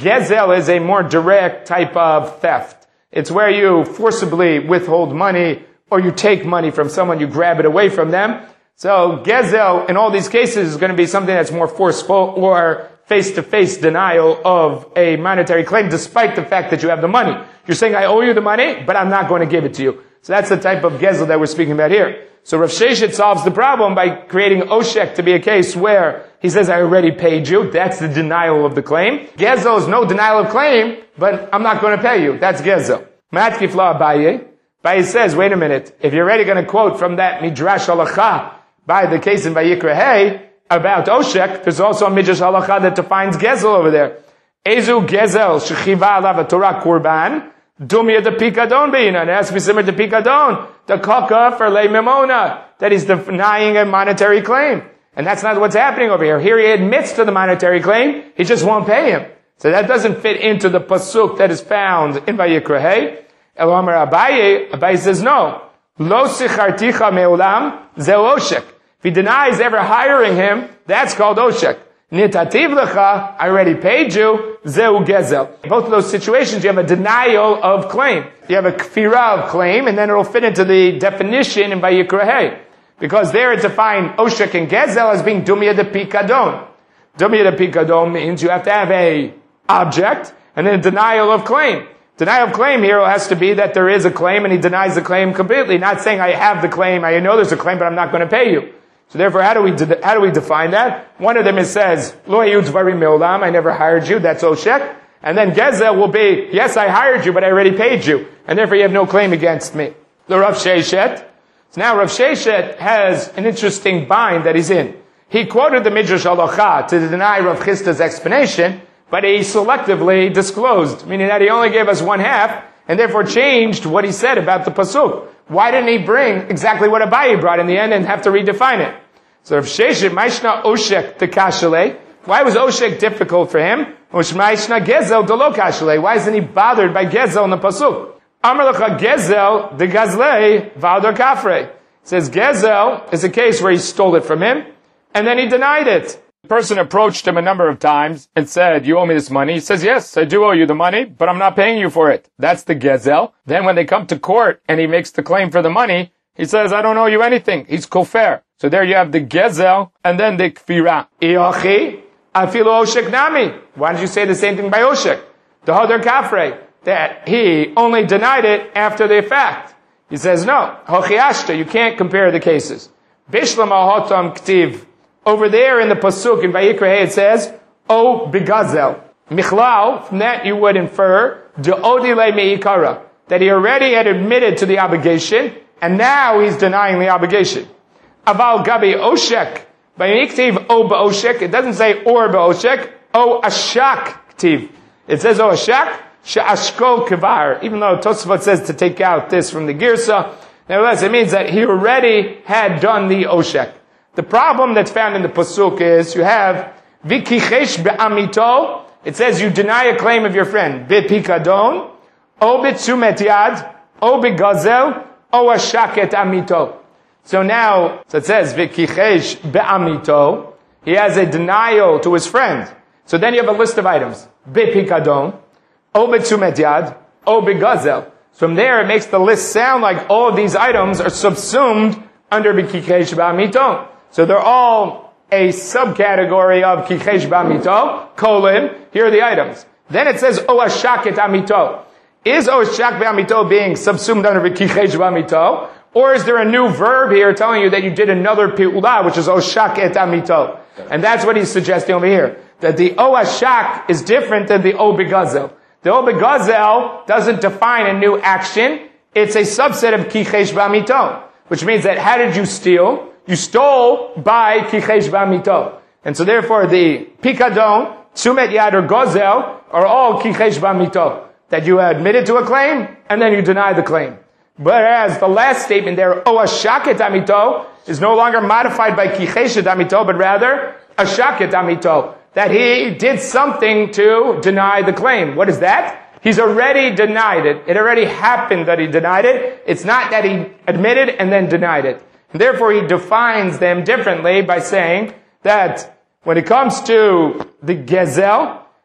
Gezel is a more direct type of theft. It's where you forcibly withhold money or you take money from someone, you grab it away from them. So Gezel in all these cases is going to be something that's more forceful or face-to-face denial of a monetary claim despite the fact that you have the money. You're saying, I owe you the money, but I'm not going to give it to you. So that's the type of Gezel that we're speaking about here. So Rav Sheshet solves the problem by creating Oshek to be a case where he says, I already paid you. That's the denial of the claim. Gezel is no denial of claim, but I'm not going to pay you. That's Gezel. Matkif la Abaye. Abaye says, wait a minute. If you're already going to quote from that Midrash Halacha by the case in Vayikra Hey about Oshek, there's also a Midrash Halacha that defines Gezel over there. Ezu Gezel shechiva alav Torah kurban. Dumya the pikadon beina. It has to be similar to pikadon. The kaka for lei mimona. That he's denying a monetary claim. And that's not what's happening over here. Here he admits to the monetary claim. He just won't pay him. So that doesn't fit into the pasuk that is found in Vayikra Hey. Elamar Abaye. Abaye says no. Lo sicharticha me'olam ze oshek. If he denies ever hiring him, that's called oshek. Nitativ lecha, I already paid you, zeu gezel. Both of those situations, you have a denial of claim. You have a kfira of claim, and then it'll fit into the definition in Vayikra Hey. Because there it's defined oshek and gezel as being dumya de pikadon. Dumya de pikadon means you have to have a object, and then a denial of claim. Denial of claim here has to be that there is a claim, and he denies the claim completely. Not saying I have the claim, I know there's a claim, but I'm not going to pay you. So therefore, how do we de- how do we define that? One of them is says, Lo hayut dvarim me'olam, I never hired you, that's oshek. And then gezel will be, yes, I hired you, but I already paid you, and therefore you have no claim against me. The Rav Sheshet. So now Rav Sheshet has an interesting bind that he's in. He quoted the Midrash Halacha to deny Rav Chisda's explanation, but he selectively disclosed, meaning that he only gave us one half, and therefore changed what he said about the pasuk. Why didn't he bring exactly what Abaye brought in the end and have to redefine it? So Rav Sheshet, Maishna Oshek Tekashale. Why was Oshek difficult for him? Maishna Gezel Delo Kashale. Why isn't he bothered by Gezel in the pasuk? Amar Lecha Gezel de Gazlei Valdor Kafre. Says Gezel is a case where he stole it from him, and then he denied it. The person approached him a number of times and said, you owe me this money. He says, yes, I do owe you the money, but I'm not paying you for it. That's the Gezel. Then when they come to court and he makes the claim for the money, he says, I don't owe you anything. He's kofer. So there you have the Gezel and then the Kfira. Iachi, afilu Oshek nami. Why don't you say the same thing by Oshek? The Hodar Kafre, that he only denied it after the fact. He says, no, Hochiashta, you can't compare the cases. Bishlam ahotam ktiv. Over there in the pasuk in Vayikra Hey it says, O begazel. Michlal, from that you would infer, de odile meikara, that he already had admitted to the obligation, and now he's denying the obligation. Aval gabi oshek, by niktiv o beoshek, it doesn't say or beoshek, o ashak ktiv. It says o ashak, she'ashko kivar, even though Tosafot says to take out this from the girsa, nevertheless it means that he already had done the oshek. The problem that's found in the pasuk is you have vikichesh be'amito. It says you deny a claim of your friend be'pikadon, o be'tzumet yad, o be'gazel, o ashaket amito. So now, so it says vikichesh be'amito. He has a denial to his friend. So then you have a list of items: be'pikadon, o be'tzumet yad, o be'gazel. From there, it makes the list sound like all of these items are subsumed under vikichesh be'amito. So they're all a subcategory of kichesh b'amito, colon, here are the items. Then it says, o ashaket amito. Is o ashak b'amito being subsumed under kichesh b'amito? Or is there a new verb here telling you that you did another pi'ulah, which is o shaket amito? And that's what he's suggesting over here. That the o ashak is different than the o begazel. The o begazel doesn't define a new action. It's a subset of kichesh b'amito. Which means that how did you steal? You stole by kichesh b'amito. And so therefore the pikadon, tzumet yad, or gozel are all kichesh b'amito. That you admitted to a claim, and then you deny the claim. Whereas the last statement there, o ashaket amito, is no longer modified by kichesh amito, but rather ashaket amito. That he did something to deny the claim. What is that? He's already denied it. It already happened that he denied it. It's not that he admitted and then denied it. And therefore, he defines them differently by saying that when it comes to the gezel,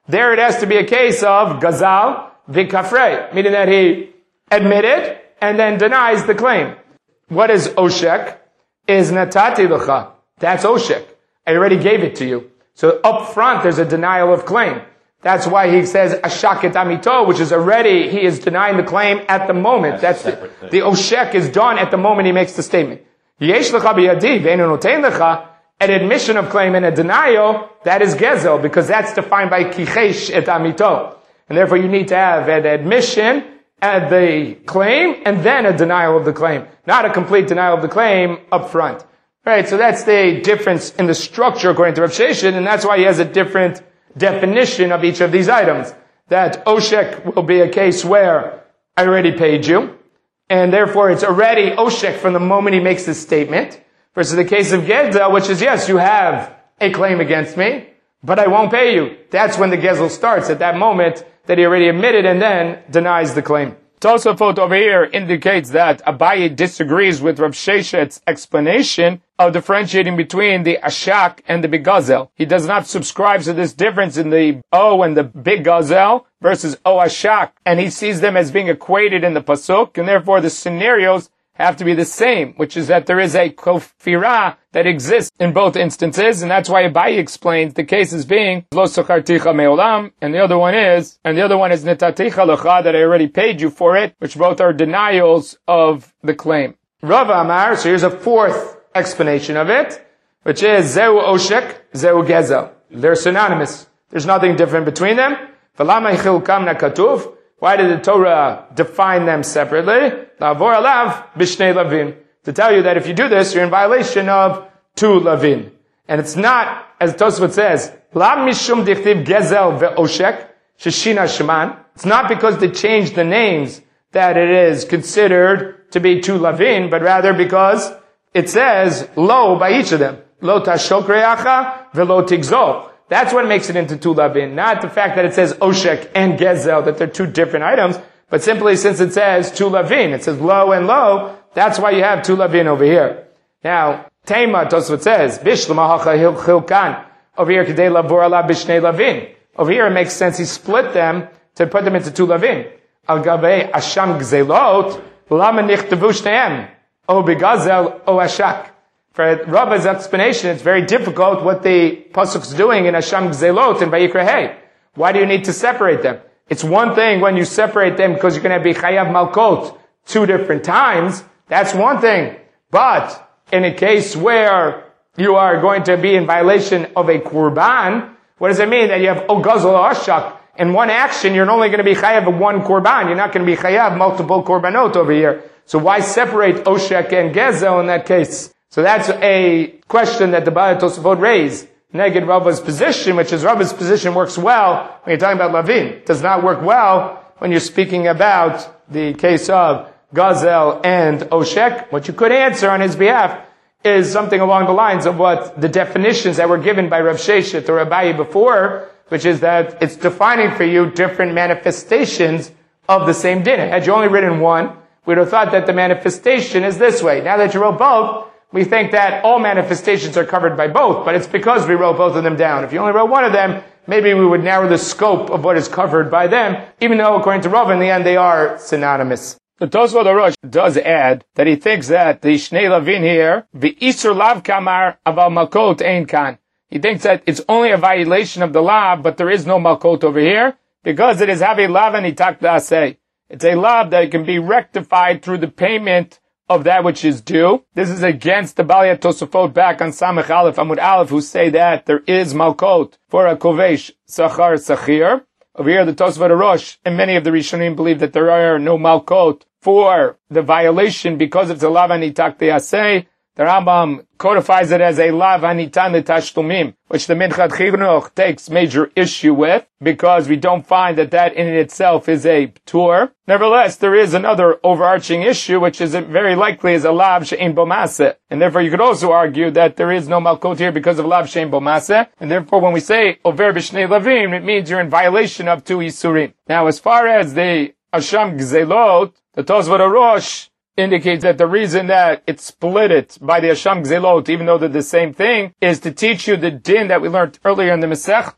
there it has to be a case of gazal v'kafrei, meaning that he admitted and then denies the claim. What is oshek? Is natati l'cha. That's oshek. I already gave it to you. So up front, there's a denial of claim. That's why he says ashaket amito, which is already, he is denying the claim at the moment. That's, That's the, the oshek is done at the moment he makes the statement. Yesh l'cha biyadi ve'enu notein l'cha. An admission of claim and a denial, that is gezel, because that's defined by kichesh et amito. And therefore you need to have an admission at the claim and then a denial of the claim. Not a complete denial of the claim up front. Right, so that's the difference in the structure according to Rav Sheshet, and that's why he has a different definition of each of these items. That oshek will be a case where I already paid you, and therefore it's already oshek from the moment he makes this statement, versus the case of gezel, which is, yes, you have a claim against me, but I won't pay you. That's when the gezel starts, at that moment that he already admitted and then denies the claim. Tosafot over here indicates that Abaye disagrees with Rav Sheshet's explanation of differentiating between the ashak and the big gazel. He does not subscribe to this difference in the O and the big gazel versus O ashak, and he sees them as being equated in the pasuk, and therefore the scenarios have to be the same, which is that there is a kofirah that exists in both instances, and that's why Abaye explains the cases being lo socharticha me'olam, and the other one is, and the other one is netaticha lecha, that I already paid you for it, which both are denials of the claim. Rav Amar, so here's a fourth explanation of it, which is zeu oshek, zeu gezel. They're synonymous. There's nothing different between them. V'lama yichilkam nakatuv. Why did the Torah define them separately? Lavor alav b'shnei lavin. To tell you that if you do this, you're in violation of two lavin. And it's not, as Tosfot says, la mishum dichtiv gezel ve'oshek sheshina sheman. It's not because they changed the names that it is considered to be two lavin, but rather because it says lo by each of them. Lo tashok re'acha ve'lo tigzol. That's what makes it into two lavin, not the fact that it says oshek and gezel, that they're two different items, but simply since it says two lavin, it says lo and lo, that's why you have two lavin over here. Now, Tema, Tosfot says, Bishlama hacha hilkan, over here, kedei lavor ala bishnei lavin. Over here, it makes sense he split them to put them into two lavin. Al gavei asham gzelot, lama nichtavu shneim, o begazel o ashak. For Rabba's explanation, it's very difficult what the pasuk's doing in Hasham Gzelot and Vayikra Hey. Why do you need to separate them? It's one thing when you separate them because you're going to be Chayav Malkot two different times. That's one thing. But in a case where you are going to be in violation of a Kurban, what does it mean? That you have Ogazal or Ashak. In one action, you're only going to be Chayav of one Kurban. You're not going to be Chayav multiple Kurbanot over here. So why separate Oshek and Gezel in that case? So that's a question that the Ba'al Tosafot raised. Neged Rabba's position, which is Rabba's position works well when you're talking about Lavin. It does not work well when you're speaking about the case of Gazel and Oshek. What you could answer on his behalf is something along the lines of what the definitions that were given by Rav Sheshet or Abaye before, which is that it's defining for you different manifestations of the same din. Had you only written one, we'd have thought that the manifestation is this way. Now that you wrote both, we think that all manifestations are covered by both, but it's because we wrote both of them down. If you only wrote one of them, maybe we would narrow the scope of what is covered by them, even though according to Rav, in the end, they are synonymous. The Tosfot Arush does add that he thinks that the Shnei Lavin here, the Isur Lav Kamar Aval Malkot Ein Kan. He thinks that it's only a violation of the Lav, but there is no Malkot over here, because it is Havi Lav and Itak Da'aseh. It's a Lav that can be rectified through the payment of that which is due. This is against the Balya Tosafot back on Samech Aleph Amud Aleph, who say that there is Malkot for a Kovesh Sachar Sachir. Over here, the Tosafot Arush and many of the Rishonim believe that there are no Malkot for the violation because it's a Lav Anitak De'aseh. The Rambam codifies it as a Lav Anitan L'Tashtumim, which the Minchad Chinuch takes major issue with, because we don't find that that in itself is a Ptur. Nevertheless, there is another overarching issue, which is very likely is a Lav She'en Bo Maseh. And therefore you could also argue that there is no Malkot here because of Lav She'en Bo Maseh. And therefore when we say Over B'Shnei Lavim, it means you're in violation of two Yisurim. Now as far as the Hasham Gzelot, the Tosfot Arush indicates that the reason that it's split it by the Hasham Gzelot, even though they're the same thing, is to teach you the din that we learned earlier in the Masechta,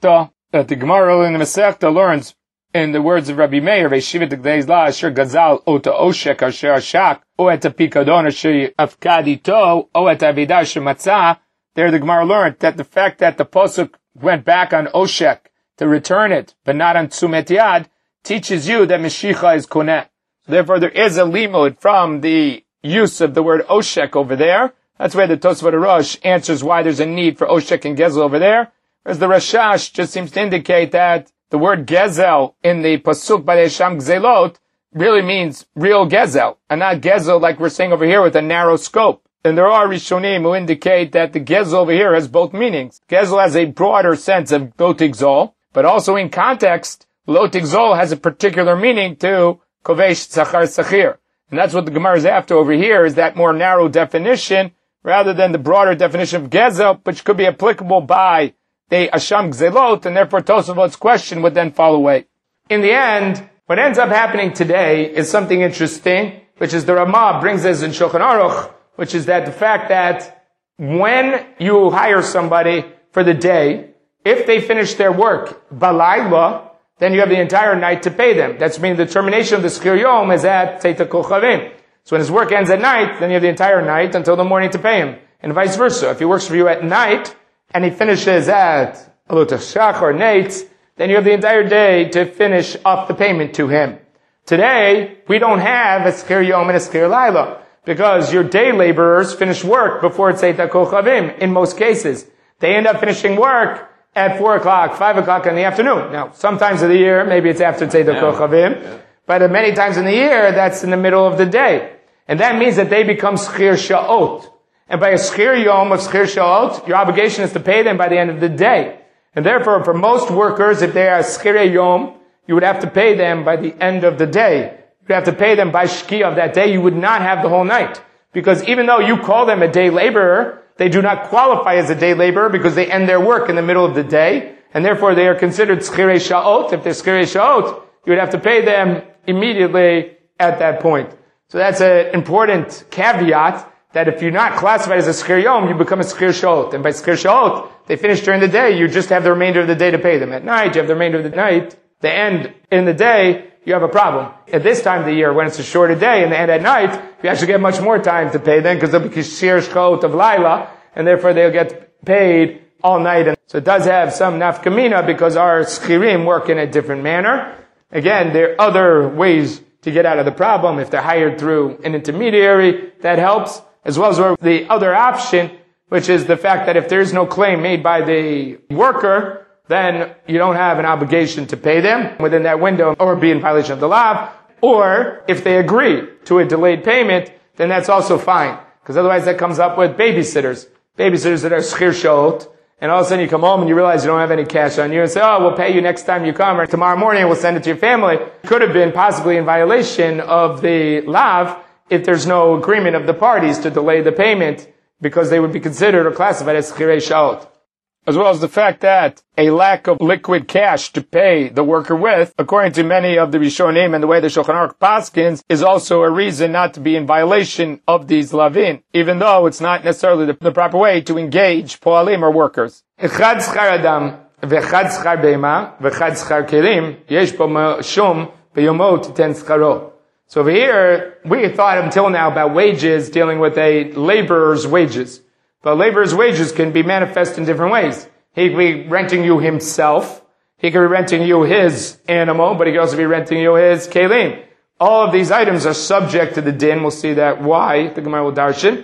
that the Gemara in the Masechta learns in the words of Rabbi Meir, Veshiva Degdeiz La Asher Gazal Ota Oshek Asher Ashak O Et Apikadon Asher Afkadito O Et Avidah Asher Matzah. There the Gemara learned that the fact that the Pasuk went back on Oshek to return it, but not on Tzumet Yad, teaches you that Meshicha is Koneh. So therefore there is a limud from the use of the word Oshek over there. That's where the Tosfot Rosh answers why there's a need for Oshek and Gezel over there. Whereas the Rashash just seems to indicate that the word Gezel in the Pasuk by the Sham Gzelot really means real Gezel, and not Gezel like we're saying over here with a narrow scope. And there are Rishonim who indicate that the Gezel over here has both meanings. Gezel has a broader sense of Lo Tigzol, but also in context, Lo Tigzol has a particular meaning to Kovesh Tzachar Sachir. And that's what the Gemara is after over here, is that more narrow definition, rather than the broader definition of Gezel, which could be applicable by the Asham Gzelot, and therefore Tosafot's question would then fall away. In the end, what ends up happening today is something interesting, which is the Ramah brings us in Shulchan Aruch, which is that the fact that when you hire somebody for the day, if they finish their work balayla, then you have the entire night to pay them. That's meaning the termination of the Schir Yom is at Teita Kochavim. So when his work ends at night, then you have the entire night until the morning to pay him. And vice versa. If he works for you at night, and he finishes at Alot Shach or Nates, then you have the entire day to finish up the payment to him. Today, we don't have a Schir Yom and a Schir Laila, because your day laborers finish work before Teita Kochavim, in most cases. They end up finishing work at four o'clock, five o'clock in the afternoon. Now, sometimes of the year, maybe it's after Tzedek yeah. Kochavim, yeah. but many times in the year, that's in the middle of the day. And that means that they become Schir Sha'ot. And by a Schir Yom of Schir Sha'ot, your obligation is to pay them by the end of the day. And therefore, for most workers, if they are Schir Yom, you would have to pay them by the end of the day. You would have to pay them by Shki of that day. You would not have the whole night. Because even though you call them a day laborer, they do not qualify as a day laborer because they end their work in the middle of the day, and therefore they are considered Schirei Sha'ot. If they're Schirei Sha'ot, you would have to pay them immediately at that point. So that's an important caveat, that if you're not classified as a Schir Yom, you become a Schir Sha'ot. And by Schir Sha'ot, they finish during the day, you just have the remainder of the day to pay them. At night, you have the remainder of the night. They end in the day, you have a problem. At this time of the year, when it's a shorter day and they end at night, you actually get much more time to pay them because they'll be Kishir Shchot of Laila, and therefore they'll get paid all night. And so it does have some nafkamina because our Schirim work in a different manner. Again, there are other ways to get out of the problem. If they're hired through an intermediary, that helps, as well as the other option, which is the fact that if there is no claim made by the worker, then you don't have an obligation to pay them within that window or be in violation of the law. Or if they agree to a delayed payment, then that's also fine. Because otherwise that comes up with babysitters. Babysitters that are Schir Sha'ot, and all of a sudden you come home and you realize you don't have any cash on you and say, oh, we'll pay you next time you come, or tomorrow morning we'll send it to your family. Could have been possibly in violation of the law if there's no agreement of the parties to delay the payment, because they would be considered or classified as Schirei Sha'ot. As well as the fact that a lack of liquid cash to pay the worker with, according to many of the Rishonim and the way the Shulchan Aruch paskins, is also a reason not to be in violation of these lavin, even though it's not necessarily the, the proper way to engage poalim or workers. Echad schar adam, vechad schar beima, vechad schar kelim, yesh bo shum beyomo titen scharo. So over here, we thought until now about wages dealing with a laborer's wages. But laborer's wages can be manifest in different ways. He could be renting you himself. He could be renting you his animal, but he could also be renting you his kelim. All of these items are subject to the din. We'll see that why. The Gemara will darshan.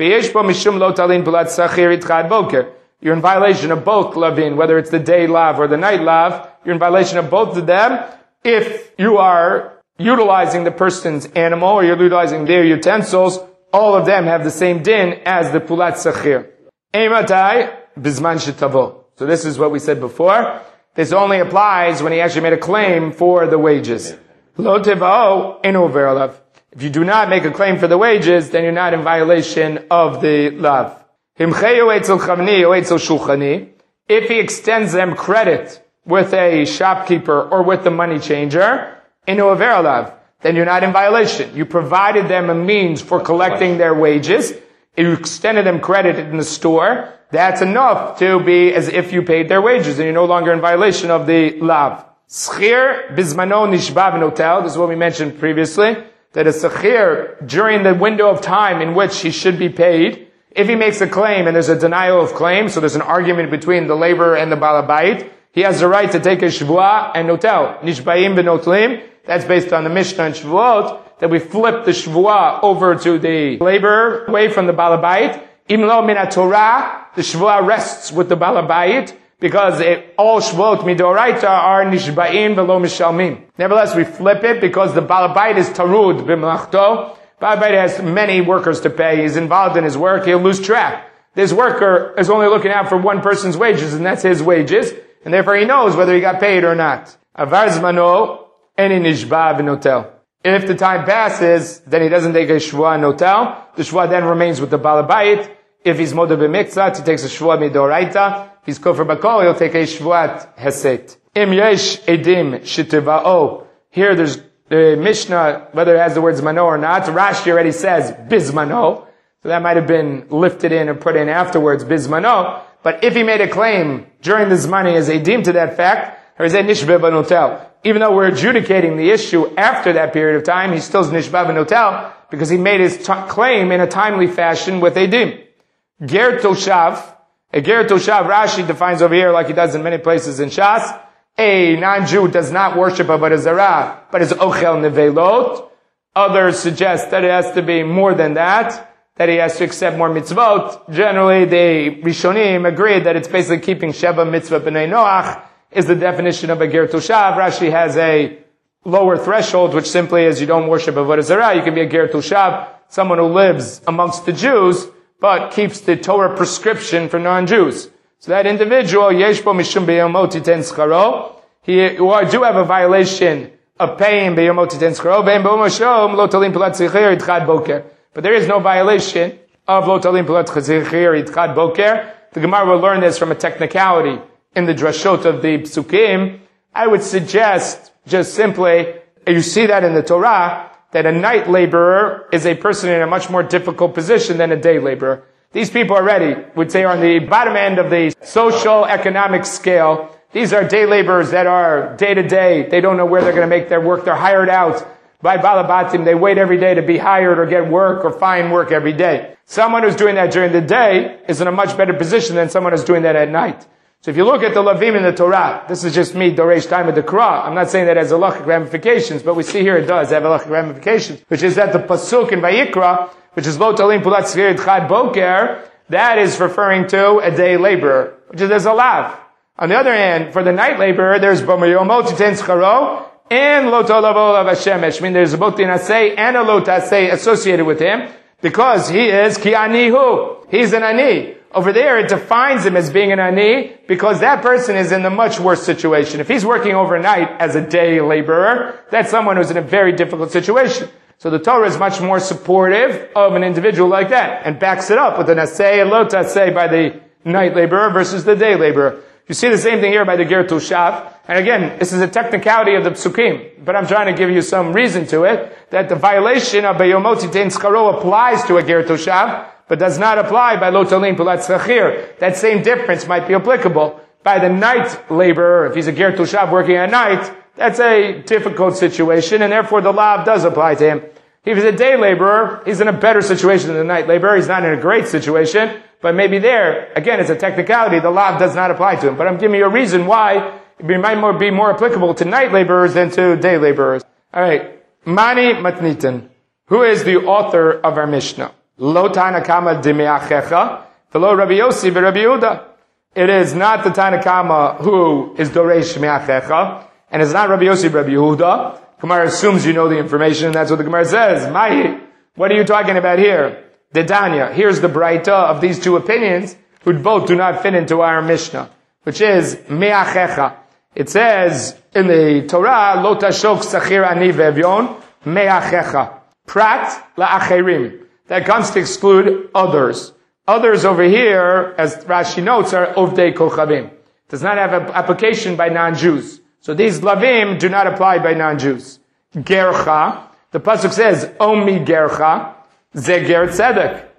You're in violation of both lavin, whether it's the day lav or the night lav. You're in violation of both of them if you are utilizing the person's animal or you're utilizing their utensils. All of them have the same din as the pulat sachir. Eimatai bizman shetavo. So this is what we said before. This only applies when he actually made a claim for the wages. Lo tevao eno over alav. If you do not make a claim for the wages, then you're not in violation of the lav. Himcheyu etzel chavni o etzel shulchani. If he extends them credit with a shopkeeper or with the money changer, eno over alav, then you're not in violation. You provided them a means for collecting their wages. you extended them credit in the store, that's enough to be as if you paid their wages and you're no longer in violation of the lav. Schir bizmano nishba v'notel. This is what we mentioned previously, that a sechir, during the window of time in which he should be paid, if he makes a claim and there's a denial of claim, so there's an argument between the laborer and the balabait, he has the right to take a shvuah and notel. Nishbaim v'notlim. That's based on the Mishnah and Shavuot, that we flip the shvuah over to the laborer away from the balabait. Im lo min Torah, the shvuah rests with the balabait, because it, all shvuot midoraita are nishba'im v'lo mishalmim. Nevertheless, we flip it because the balabait is tarud b'mlachto. Balabait has many workers to pay. He's involved in his work. He'll lose track. This worker is only looking out for one person's wages, and that's his wages, and therefore he knows whether he got paid or not. Avar zmano eni nishba v'notel. If the time passes, then he doesn't take a shvuah notel. The shvuah then remains with the balabait. If he's moda b'miktzat, he takes a shvuah midoraita. If he's kofar bakol, he'll take a shvuat heset. Im yesh edim shetiva'o. Here there's the Mishnah, whether it has the words mano or not. Rashi already says bizmano. So that might have been lifted in and put in afterwards, bizmano. But if he made a claim during the zmani as edim to that fact, or is that nishba v'notel? Even though we're adjudicating the issue after that period of time, he still is nishba v'notel because he made his t- claim in a timely fashion with edim. Ger toshav. A ger toshav, Rashi defines over here like he does in many places in Shas. A non-Jew does not worship Avodah Zarah, but is ochel nevelot. Others suggest that it has to be more than that, that he has to accept more mitzvot. Generally, the Rishonim agree that it's basically keeping Sheva mitzvah b'nei Noach is the definition of a ger toshav. Rashi has a lower threshold, which simply is you don't worship Avodah Zarah. You can be a ger toshav, someone who lives amongst the Jews, but keeps the Torah prescription for non-Jews. So that individual, yesh bo mishum b'yomot titen scharo, he do have a violation of paying b'yomot titen scharo, b'yom b'omashom lo talim pilat tzrichir itchad boker. But there is no violation of lo talim pilat tzrichir itchad boker. The Gemara will learn this from a technicality in the drashot of the psukim. I would suggest just simply, you see that in the Torah, that a night laborer is a person in a much more difficult position than a day laborer. These people already, would say, are on the bottom end of the social economic scale. These are day laborers that are day to day. They don't know where they're going to make their work. They're hired out by balabatim. They wait every day to be hired or get work or find work every day. Someone who's doing that during the day is in a much better position than someone who's doing that at night. So if you look at the Lavim in the Torah, this is just me, Doresh time of the Kra. I'm not saying that has halachic ramifications, but we see here it does have halachic ramifications, which is that the Pasuk in Vayikra, which is Lo Talim Pulat Tzrichir Itchad Boker, that is referring to a day laborer, which is there's a lav. On the other hand, for the night laborer, there's B'mayomot Titen Scharo and Lo Tolavo Lav Hashemesh. I mean, there's a Bot Tinasei and a Lo Tasei associated with him, because he is Ki Anihu. He's an Ani. Over there, it defines him as being an ani because that person is in a much worse situation. If he's working overnight as a day laborer, that's someone who's in a very difficult situation. So the Torah is much more supportive of an individual like that and backs it up with an asay and lo tasay by the night laborer versus the day laborer. You see the same thing here by the ger toshav. And again, this is a technicality of the psukim, but I'm trying to give you some reason to it, that the violation of Beyomot Titen Scharo applies to a ger toshav, but does not apply by lo talim pulat tzrichir. That same difference might be applicable by the night laborer. If he's a ger toshav working at night, that's a difficult situation, and therefore the law does apply to him. If he's a day laborer, he's in a better situation than the night laborer. He's not in a great situation, but maybe there, again, it's a technicality. The law does not apply to him. But I'm giving you a reason why it might more, be more applicable to night laborers than to day laborers. All right, Mani Matnitin, who is the author of our Mishnah? Lo Tanakama Dimeachecha, Velo Rabbi Yossi Rabbi Yehuda. It is not the Tanakama who is Doresh Meachecha, and it's not Rabbi Yossi Rabbi Yehuda. Gemara assumes you know the information, and that's what the Gemara says. Mahi, what are you talking about here? Dedanya. Here's the Braita of these two opinions, who both do not fit into our Mishnah, which is Meachecha. It says in the Torah, Lo Tashok Sachir Ani Vevyon Meachecha. Prat La'acherim. That comes to exclude others. Others over here, as Rashi notes, are Ovdei Kochavim. Does not have an application by non-Jews. So these Lavim do not apply by non-Jews. Gercha, the pasuk says, Omi Gercha, Ze Ger Tzedek.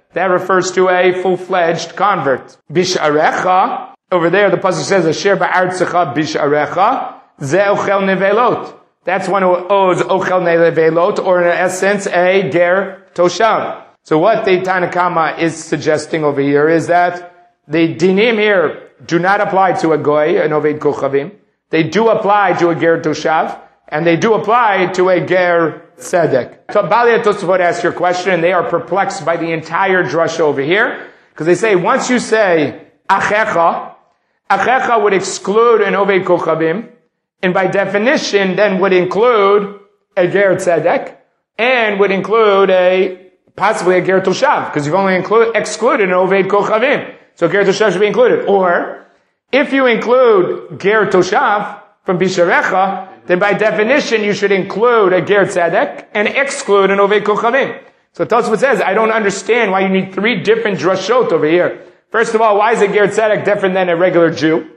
that refers to a full-fledged convert. Bisharecha, over there the pasuk says, Asher ba'artzecha bisharecha, ze ochel nevelot. That's one who owes ochel nevelot, or in essence, a ger toshav. So what the Tanna Kama is suggesting over here is that the dinim here do not apply to a goy, an oved kochavim. They do apply to a ger toshav, and they do apply to a ger tzedek. So Bali Tosafot asked your question, and they are perplexed by the entire drasha over here, because they say, once you say achecha, achecha would exclude an oved kochavim, and by definition then would include a ger tzedek, and would include a possibly a ger toshav, because you've only include, excluded an oved kochavim. So ger toshav should be included. Or, if you include ger toshav from bisharecha, then by definition you should include a ger tzedek and exclude an oved kochavim. So Tosfot says, I don't understand why you need three different drashot over here. First of all, why is a ger tzedek different than a regular Jew?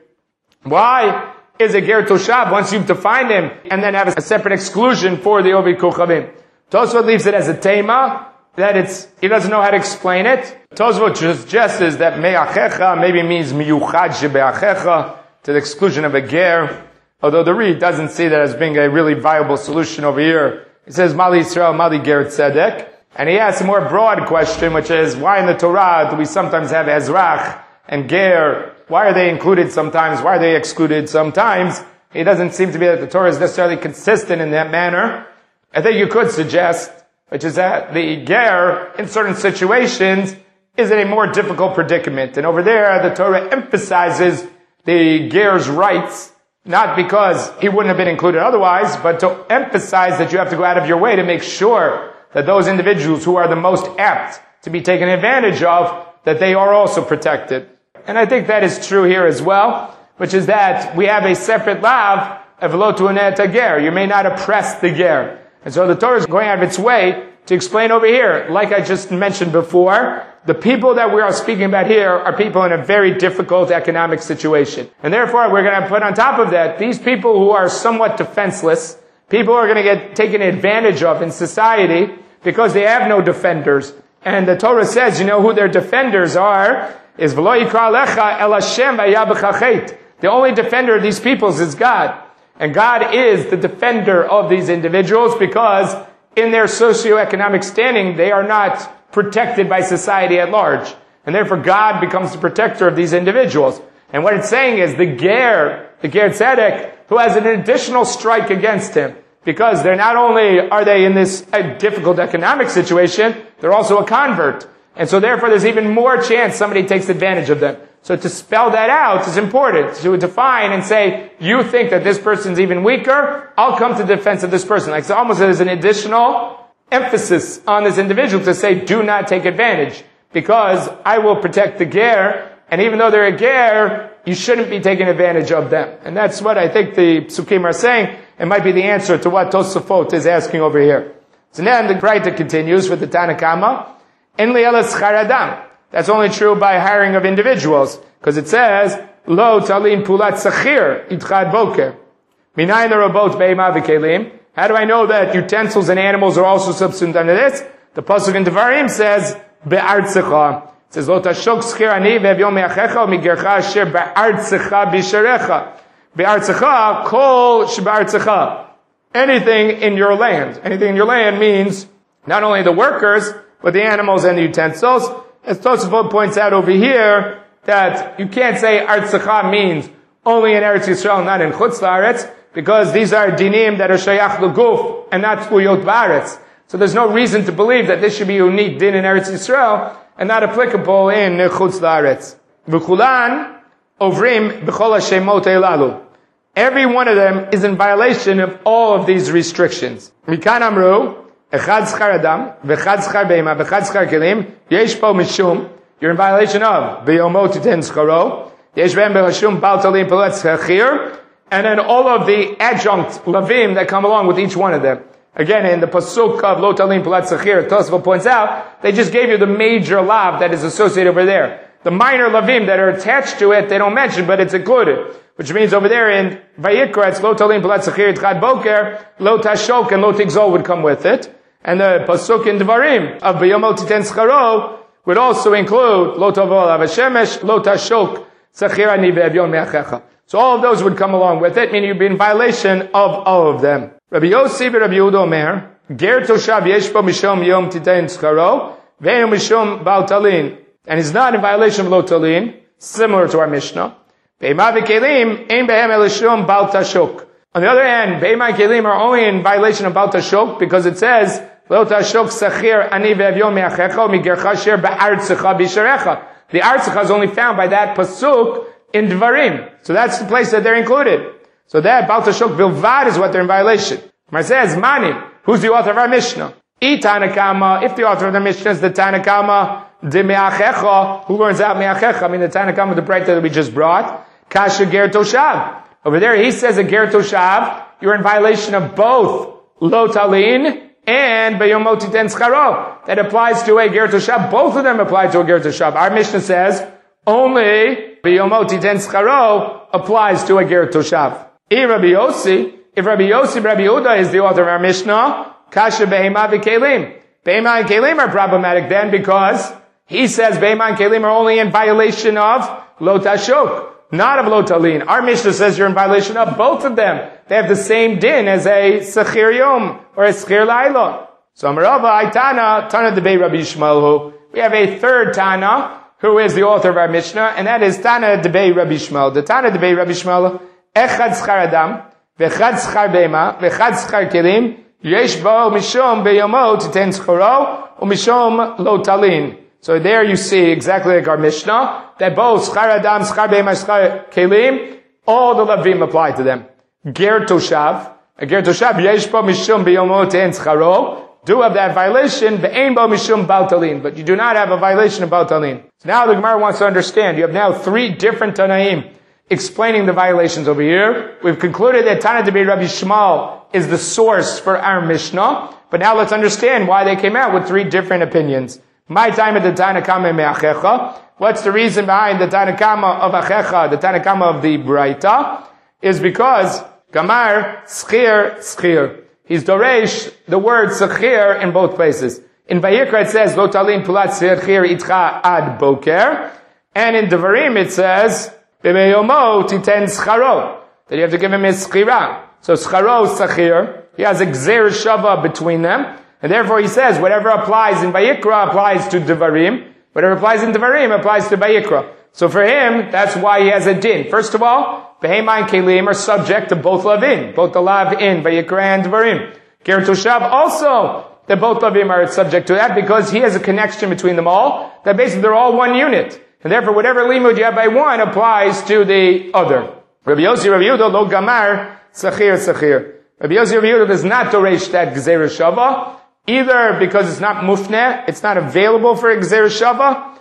Why is a ger toshav, once you've defined him, and then have a separate exclusion for the oved kochavim? Tosfot leaves it as a tema, that it's, he doesn't know how to explain it. Tosfot suggests that me'achecha maybe means miyuchad shebe'achecha, to the exclusion of a ger, although the Reed doesn't see that as being a really viable solution over here. He says, Mali Yisrael, Mali ger tzedek, and he asks a more broad question, which is, why in the Torah do we sometimes have ezrach and ger? Why are they included sometimes? Why are they excluded sometimes? It doesn't seem to be that the Torah is necessarily consistent in that manner. I think you could suggest, which is that the ger, in certain situations, is in a more difficult predicament. And over there, the Torah emphasizes the ger's rights, not because he wouldn't have been included otherwise, but to emphasize that you have to go out of your way to make sure that those individuals who are the most apt to be taken advantage of, that they are also protected. And I think that is true here as well, which is that we have a separate lav of lo tu'aneh et ger. You may not oppress the ger. And so the Torah is going out of its way to explain over here, like I just mentioned before, the people that we are speaking about here are people in a very difficult economic situation. And therefore, we're going to put on top of that, these people who are somewhat defenseless, people who are going to get taken advantage of in society because they have no defenders. And the Torah says, you know who their defenders are, is v'lo yikra lecha el Hashem v'yah b'cha chet. The only defender of these peoples is God. And God is the defender of these individuals because in their socioeconomic standing, they are not protected by society at large. And therefore God becomes the protector of these individuals. And what it's saying is the ger, the ger tzedek, who has an additional strike against him. Because they're not only are they in this uh, difficult economic situation, they're also a convert. And so therefore there's even more chance somebody takes advantage of them. So to spell that out is important, to define and say, you think that this person's even weaker, I'll come to the defense of this person. Like, so almost there's an additional emphasis on this individual to say, do not take advantage, because I will protect the ger, and even though they're a ger, you shouldn't be taking advantage of them. And that's what I think the Psukim are saying. It might be the answer to what Tosafot is asking over here. So then the Braita continues with the Tanna Kama, En li'ela schar adam. That's only true by hiring of individuals, because it says, Lo talim pulat sachir itchad boker. Minayin rabot be'ema v'kelim. How do I know that utensils and animals are also subsumed under this? The pasuk in Devarim says, Be'artzecha. It says, Lo tashok schir ani ve'vyom me'achecha migercha asher be'artzecha bisharecha. Be'artzecha, kol she'be'artzecha. Anything in your land. Anything in your land means not only the workers, but the animals and the utensils. As Tosafot points out over here, that you can't say Artzecha means only in Eretz Yisrael, not in Chutz La'aretz, because these are dinim that are shayach l'guf, and not uyot ba'aretz. So there's no reason to believe that this should be unique din in Eretz Yisrael, and not applicable in Chutz La'aretz. V'chulan ovrim b'chol hashemot elalu. Every one of them is in violation of all of these restrictions. Mikan amru, Echad schar adam, v'echad schar be'ema, v'echad schar kelim, yesh po mishum, you're in violation of, v'yomot titen scharo, yesh ben b'hashum bal talim pelet schachir, and then all of the adjunct lavim that come along with each one of them. Again, in the pasuk of lo talim pelet schachir, Tosafot points out, they just gave you the major lav that is associated over there. The minor lavim that are attached to it, they don't mention, but it's included. Which means over there in Vayikra, it's lo talim pelet schachir itchad boker, lo tashok and lo tigzol would come with it. And the pasuk in Devarim of B'yomot titen scharo would also include Lo Tavo Alav Hashemesh, Lo Tashok, Sachir Ani Ve'Evyon Me'achecha. So all of those would come along with it, meaning you'd be in violation of all of them. Rabbi Yossi v'Rabbi Yehuda Omer, Ger Toshav Yesh Bo Mishom Yom Titein Tzcharo, Ve'enu Mishom Bal Talin. And he's not in violation of Lo Talin, similar to our Mishnah. Be'ema v'kelim, Ein Behem Elishom Bal Tashok. On the other hand, Be'ema and Kelim are only in violation of Bal Tashok because it says, Lo Tashok Sachir Ani Ve'Evyon Me'achecha, Migercha Sher Ba'artzecha B'Sharecha. The Artzecha is only found by that pasuk in Dvarim. So that's the place that they're included. So that Bal Tashok Bilvad is what they're in violation. Mar says, Mani, who's the author of our Mishnah? I Tanakama, if the author of the Mishnah is the Tanakama, de Me'achecha, who learns out Me'achecha, I mean the Tanakama, the break that we just brought, Kasha Ger Toshav. Over there he says a Ger Toshav, you're in violation of both Lo Talin and B'yom Titen Tzcharo. That applies to a Ger Toshav. Both of them apply to a Ger Toshav. Our Mishnah says only B'yom Titen Tzcharo applies to a Ger Toshav. If Rabbi Yossi, if Rabbi Yossi, Rabbi Yehuda is the author of our Mishnah, Kasha Behema v'Kelim. Behema and Kelim are problematic then because he says Behema and Kelim are only in violation of Lo Tashok, not of Lo Talin. Our Mishnah says you're in violation of both of them. They have the same din as a Sechir Yom or a Sechir Laila. So Amarava Aitana, Tana Debei Rabbi Yishmael. We have a third Tana who is the author of our Mishnah, and that is Tana Debei Rabbi Yishmael. The Tana Debei Rabbi Yishmael, Echad Schar Adam, Vechad Schar Behema, Vechad Schar Kelim, Yesh Bo Mishom Beyomo Titen Tzcharo, Umishom Lo Talin. So there you see, exactly like our Mishnah, that both Schar Adam, Schar Behema, Schar Kelim, all the Lavim apply to them. Ger Toshav, a Ger Toshav, Yesh Bo Mishom Beyomo Titen Tzcharo, do have that violation, Be'ein Bo Mishum Bal Talin, but you do not have a violation of Bal Talin. So now the Gemara wants to understand, you have now three different Tanaim explaining the violations over here. We've concluded that Tana Debei Rabbi Yishmael is the source for our Mishnah, but now let's understand why they came out with three different opinions. My time at the Tanakama Me'achecha. What's the reason behind the Tanakama of Achecha, the Tanakama of the Braita? Is because Gamar, Schir, Schir. He's Doresh, the word Schir in both places. In Vayikra it says, Lo Talin Pulat Schir Itcha Ad Boker. And in Devarim it says, Bebeyomo Titen Scharo. That you have to give him his Schira. So Scharo, Schir. He has a Gzer Shava between them. And therefore he says, whatever applies in Vayikra applies to Devarim. Whatever applies in Devarim applies to Vayikra. So for him, that's why he has a din. First of all, Behema and Kelim are subject to both Lavin. Both the Lav in Vayikra and Devarim. Ger Toshav also, that both Lavim are subject to that because he has a connection between them all. That basically they're all one unit. And therefore whatever limud you have by one applies to the other. Rabbi Yossi, Rabbi Yehuda, Lo Gamar, Sachir, Sachir. Rabbi Yossi, Rabbi Yehuda does not doresh that Gzeir Shava. Either because it's not mufneh, it's not available for Gzeir Shava,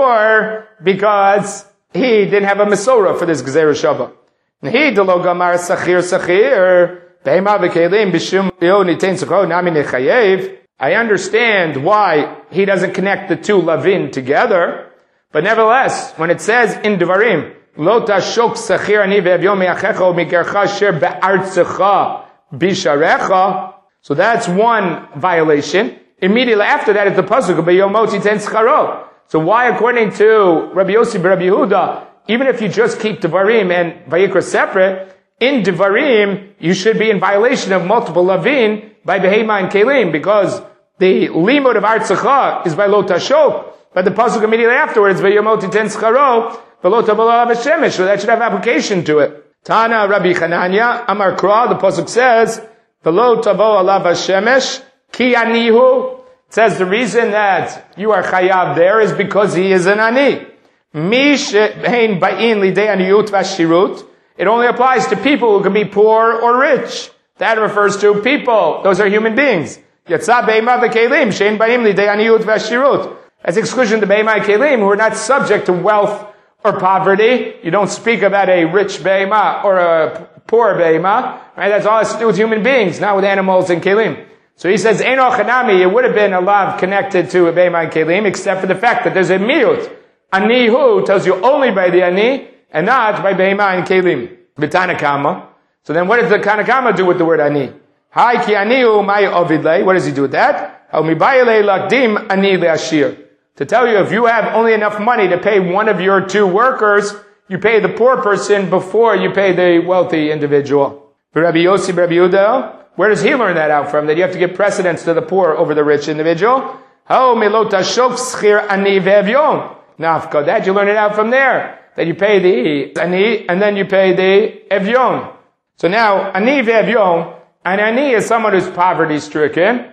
or because he didn't have a Mesorah for this Gzeir Shava. He de lo gamar sachir sachir, behema v'kelim b'shum yo nitein tzcharo nami nechayev. I understand why he doesn't connect the two lavin together, but nevertheless, when it says in Devarim, lo tashok sachir ani ve'evyon me'achecha u'mikercha sher be'artzecha bisharecha, so that's one violation. Immediately after that is the pasuk of B'yomo Titen Tzcharo. So why, according to Rabbi Yossi Rabbi Yehuda, even if you just keep Devarim and Vayikra separate, in Devarim you should be in violation of multiple lavin by Behema and Kelim, because the limud of Artzecha is by Lo Tashok, but the pasuk immediately afterwards B'yomo Titen Tzcharo V'lo Tavo Alav Hashemesh, so that should have application to it. Tana Rabbi Chananya Amar Kra, the pasuk says V'lo Tavo Alav Hashemesh Ki Anihu. It says the reason that you are chayav there is because he is an ani. Mi she'ein ba'in lidei aniyut v'ashirut. It only applies to people who can be poor or rich. That refers to people. Those are human beings. Yatsa be'ema v'kelim she'ein ba'in lidei aniyut v'ashirut. That's exclusion to be'ema and kelim who are not subject to wealth or poverty. You don't speak about a rich be'ema or a poor be'ema. Right? That's all it has to do with human beings, not with animals and kelim. So he says, Eino Chanami, it would have been a lav connected to a Behema and Kelim, except for the fact that there's a miut. Anihu tells you only by the ani, and not by Behema and Kelim. B'tanakama. So then what does the Tanakama do with the word ani? Hai ki anihu mai ovidle. What does he do with that? How mibayele lakdim ani le'ashir. to tell you if you have only enough money to pay one of your two workers, you pay the poor person before you pay the wealthy individual. Rabbi Yossi, Rabbi Yehuda, where does he learn that out from? That you have to give precedence to the poor over the rich individual? Oh, milota shok schir ani ve'evyon. Nafka. That you learn it out from there. That you pay the ani, and then you pay the evyon. So now, ani ve'evyon, and ani is someone who's poverty stricken.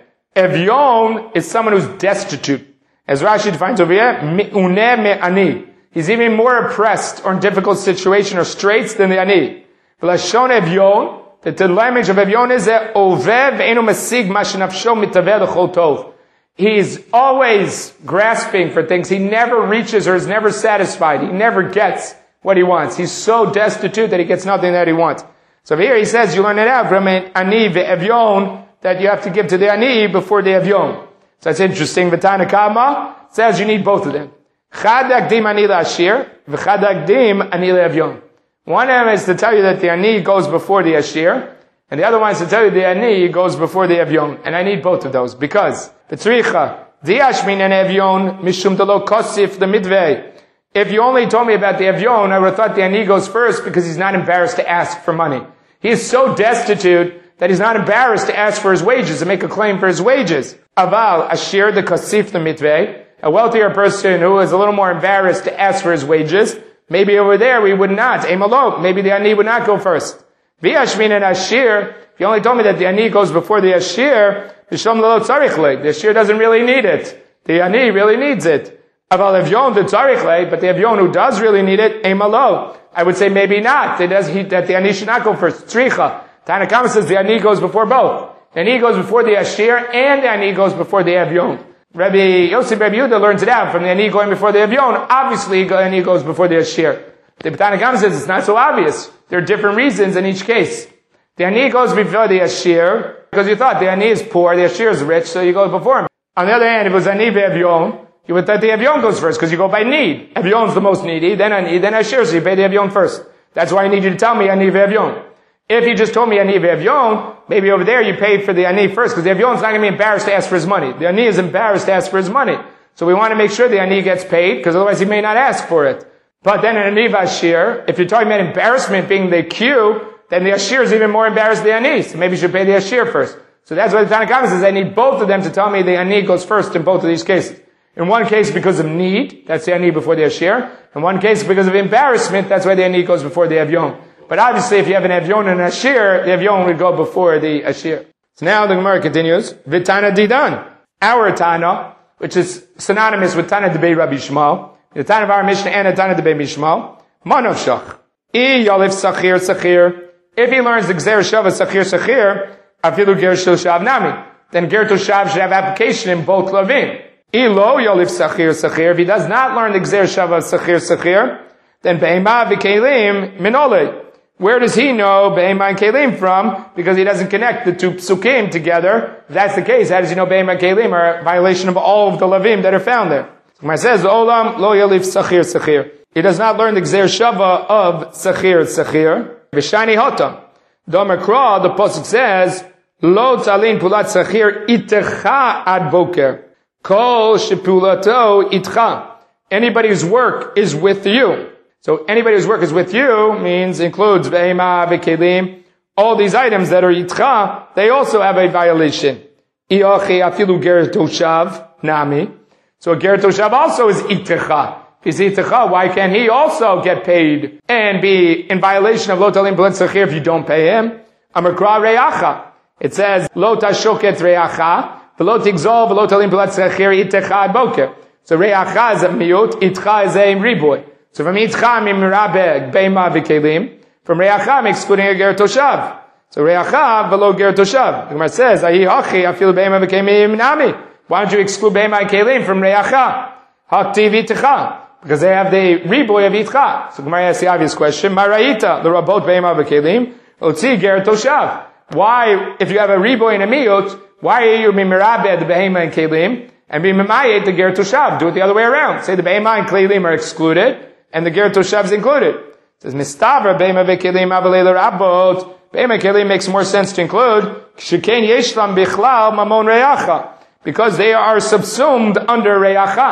Evyon is someone who's destitute. As Rashi defines over here, me'uneh me'ani. He's even more oppressed or in difficult situation or straits than the ani. V'lashon evyon, that the language of evyon is that ovev ve'enu mesig ma shenafsho mitaveh l'chol tov. He's always grasping for things. He never reaches or is never satisfied. He never gets what he wants. He's so destitute that he gets nothing that he wants. So here he says, you learn it out from an ani ve'evyon, that you have to give to the ani before the evyon. So that's interesting. V'tana kama says you need both of them. Chad akdim ani la'ashir, v'chad akdim ani le'evyon. One of them is to tell you that the ani goes before the ashir, and the other one is to tell you the ani goes before the evyon. And I need both of those because the tzricha diash min an evyon mishum delo kosif the midvei. If you only told me about the evyon, I would have thought the ani goes first because he's not embarrassed to ask for money. He is so destitute that he's not embarrassed to ask for his wages and make a claim for his wages. Aval ashir the kosif the midvei. A wealthier person who is a little more embarrassed to ask for his wages, maybe over there we would not. Emalok, maybe the ani would not go first. V'yashmin and ashir, if you only told me that the ani goes before the ashir, B'shom lo tzarich le. The ashir doesn't really need it. The ani really needs it. Aval evyon the tzarich le, but the evyon who does really need it, emalo. I would say maybe not. It does, he, that the ani should not go first. Tzricha. Tanakama says the ani goes before both. The ani goes before the ashir, and the ani goes before the evyon. Rabbi Yosef Rabbi Yehuda learns it out from the ani going before the evyon. Obviously, the ani goes before the ashir. The Tanakama says it's not so obvious. There are different reasons in each case. The ani goes before the ashir because you thought the ani is poor, the ashir is rich, so you go before him. On the other hand, if it was ani ve'evyon, you would think the evyon goes first because you go by need. Evyon's the most needy, then ani, then ashir, so you pay the evyon first. That's why I need you to tell me ani ve'evyon. If you just told me ani ve'evyon, maybe over there you paid for the ani first because the evyon's not going to be embarrassed to ask for his money. The ani is embarrassed to ask for his money. So we want to make sure the ani gets paid because otherwise he may not ask for it. But then in ani v'ashir, if you're talking about embarrassment being the cue, then the ashir is even more embarrassed than the ani. So maybe you should pay the ashir first. So that's why the Tanakhama says I need both of them to tell me the ani goes first in both of these cases. In one case because of need, that's the ani before the ashir. In one case because of embarrassment, that's why the ani goes before the evyon. But obviously if you have an evyon and an ashir, the evyon would go before the ashir. So now the Gemara continues, Vitana didan. Our Tana, which is synonymous with Tana debei Rabbi Shmuel, the Tana of our Mishnah and the Tana debei Mishmuel, Manavshach. I yalif sachir sachir. If he learns the Gzer Shav sachir sachir, afilu ger shel shav nami. Then ger to shav should have application in both lavim. I lo yalif sachir sachir. If he does not learn the Gzer Shav sachir sachir, then be'ema v'kelim minole. Where does he know be'ema and kelim from? Because he doesn't connect the two psukim together. If that's the case, how does he know be'ema and kelim are a violation of all of the lavim that are found there? So it says, Olam lo yalif sachir sachir. He does not learn the Gzer Shava of sachir sachir. V'shani hotam. Domer Kra, the pasuk says, Lo tzalin pulat sachir itecha ad boker. Kol shepulato itcha. Anybody whose work is with you. So anybody whose work is with you means includes ve'ema, ve'kelim, all these items that are itcha, they also have a violation. Iachi afilu ger toshav nami. So a ger toshav also is itecha. If he's itecha, why can't he also get paid and be in violation of lo talim b'len sachir if you don't pay him? Amar kra reacha. It says lo tashoket reacha, v'lo tigzol v'lo talim b'len sachir itecha ad boker. So reacha is a miut, itcha is a riboy. So from itcha mimrabe beima v'kelim, from reacha I'm excluding a ger toshav. So reacha v'lo ger toshav. The Gemara says ahi hachi afil beima v'kelim nami. Why don't you exclude beima and kelim from reacha? Hakti v'itcha. Because they have the riboy of itcha. So Gemara asks the obvious question, Maraita, the rabot beima v'kelim, otzi ger toshav. Why, if you have a riboy and a miut, why are you mimrabe the beima and kelim, and be mimayet the ger toshav? Do it the other way around. Say the beima and kelim are excluded, and the ger toshav is included. It says, mistavra beima v'kelim avalei l'rabot. Beima and kelim makes more sense to include, sheken yeshlam bichlal mamon reacha. Because they are subsumed under reacha.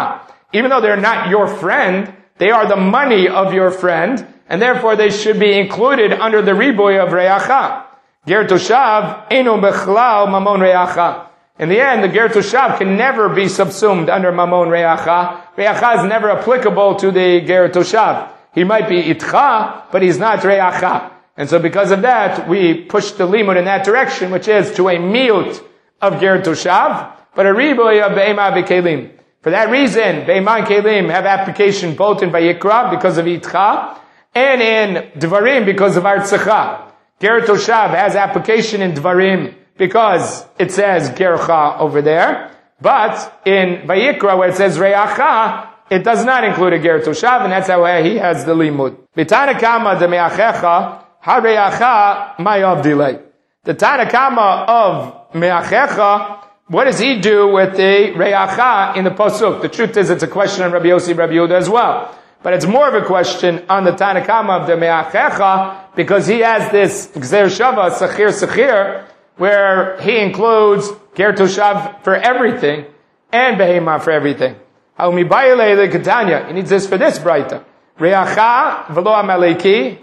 Even though they're not your friend, they are the money of your friend, and therefore they should be included under the riboy of reacha. Ger toshav enu bechlal mamon reacha. In the end, the ger toshav can never be subsumed under mamon reacha. Reacha is never applicable to the ger toshav. He might be itcha, but he's not reacha. And so because of that, we push the limud in that direction, which is to a miut of ger toshav, but a riboy of be'ema v'kelim. For that reason, be'ema and kelim have application both in Vayikra because of itcha, and in Dvarim because of artzecha. Ger toshav has application in Dvarim because it says gercha over there, but in Vayikra where it says reacha, it does not include a ger toshav, and that's how he has the limud. B'tana kama de me'achecha ha reacha ma'yav delay. The Tanakama of me'achecha, what does he do with the reacha in the pasuk? The truth is, it's a question on Rabbi Yossi, Rabbi Yehuda as well. But it's more of a question on the Tanakama of the me'achecha, because he has this gzer shava, sachir sachir, where he includes ger toshav for everything, and behema for everything. How mibayele le ketanya, he needs this for this braita. Reacha v'lo amaleki,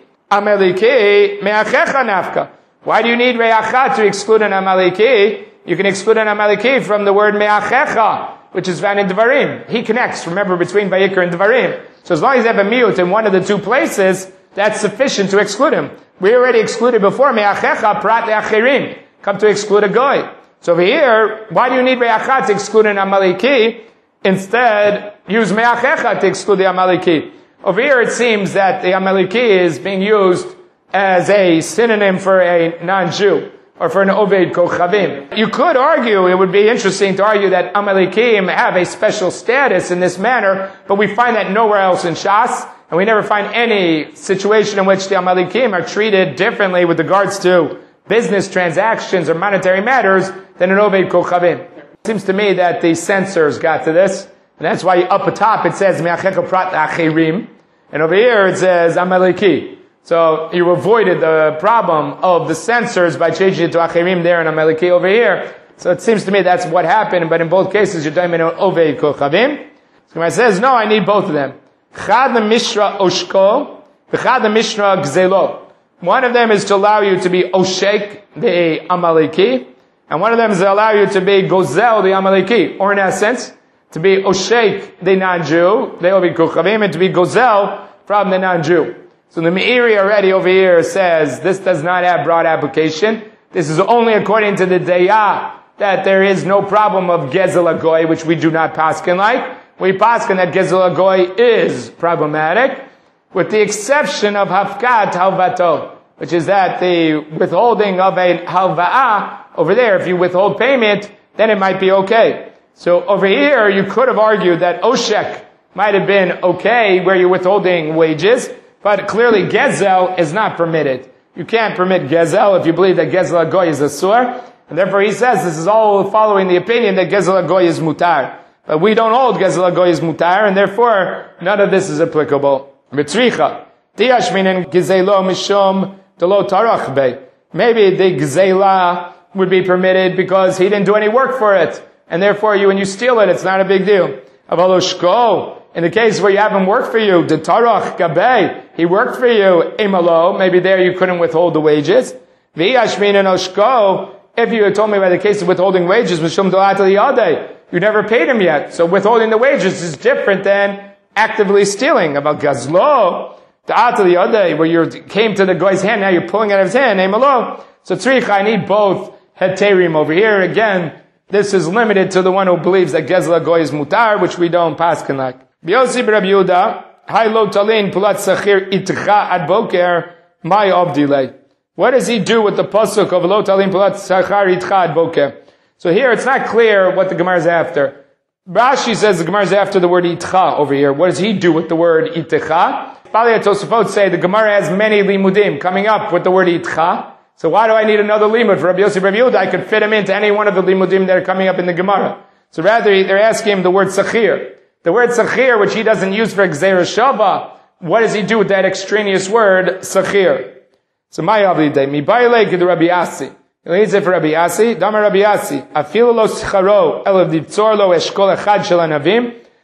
amaleki me'achecha nafka. Why do you need reacha to exclude an amaleki? You can exclude an amaleki from the word me'achecha, which is found in Dvarim. He connects, remember, between Vayikra and Dvarim. So as long as you have a miut in one of the two places, that's sufficient to exclude him. We already excluded before me'achecha prat le'achirim. Come to exclude a goy. So over here, why do you need reacha to exclude an amaleki? Instead, use me'achecha to exclude the amaleki. Over here, it seems that the amaleki is being used as a synonym for a non-Jew, or for an Oved Kochavim. You could argue, it would be interesting to argue that Amalekim have a special status in this manner, but we find that nowhere else in Shas, and we never find any situation in which the Amalekim are treated differently with regards to business transactions or monetary matters than an Oved Kochavim. It seems to me that the censors got to this, and that's why up atop it says Me'achecha Prat Achirim, and over here it says Amaleki. So you avoided the problem of the censors by changing it to Achirim there and Amaleki over here. So it seems to me that's what happened, but in both cases you're talking about Oved Kochavim. So it says, no, I need both of them. Chad Mishra Oshko, Chad Mishra Gzelo. One of them is to allow you to be Oshek, the Amaleki, and one of them is to allow you to be Gozel, the Amaleki, or in essence, to be Oshek, the non-Jew, the Oved Kochavim, and to be Gozel from the non-Jew. So the Meiri already over here says this does not have broad application. This is only according to the Deya that there is no problem of Gezel Agoy, which we do not paskin like. We paskin that Gezel Agoy is problematic, with the exception of Hafkat Halvato, which is that the withholding of a Halva'ah over there, if you withhold payment, then it might be okay. So over here, you could have argued that Oshek might have been okay, where you're withholding wages, but clearly Gezel is not permitted. You can't permit Gezel if you believe that Gezel Agoy is a sur, and therefore he says this is all following the opinion that Gezel Agoy is mutar. But we don't hold Gezel Agoy is mutar, and therefore none of this is applicable. Mitzricha. Tiyashminen Gezelo Mishom Delo Tarach Bey. Maybe the Gezela would be permitted because he didn't do any work for it, and therefore you, when you steal it, it's not a big deal. Avaloshko. In the case where you have him work for you, the Tarach Gabay, he worked for you, Imalo, maybe there you couldn't withhold the wages. V'yashmin and Oshko, if you had told me by the case of withholding wages, Mishum Dolat Yadeh, you never paid him yet. So withholding the wages is different than actively stealing. About Gazlo, Dolat Yadeh, where you came to the guy's hand, now you're pulling out of his hand, Imalo. So Tzricha, I need both Heterim over here. Again, this is limited to the one who believes that Gezel Goy is mutar, which we don't paskin like. B'Yossi Rabbi Yehuda, Hai lo talin pulat sachir itcha ad boker, my obdilei. What does he do with the pasuk of lo talin pulat sachir itcha ad boker? So here it's not clear what the Gemara is after. Rashi says the Gemara is after the word itcha over here. What does he do with the word itcha? Bali Tosafot say the Gemara has many limudim coming up with the word itcha. So why do I need another limud for Rabbi Yossi Rabbi Yehuda? I could fit him into any one of the limudim that are coming up in the Gemara. So rather they're asking him the word sachir. The word sachir, which he doesn't use for Gzeira Shava, what does he do with that extraneous word, sachir? So my avlidei, mi baile kid Rabbi Asi. He leads it for Rabbi Asi. Dama Rabbi Asi. Afilu lo scharo elav ditzor lo eshkol echad shel anavim.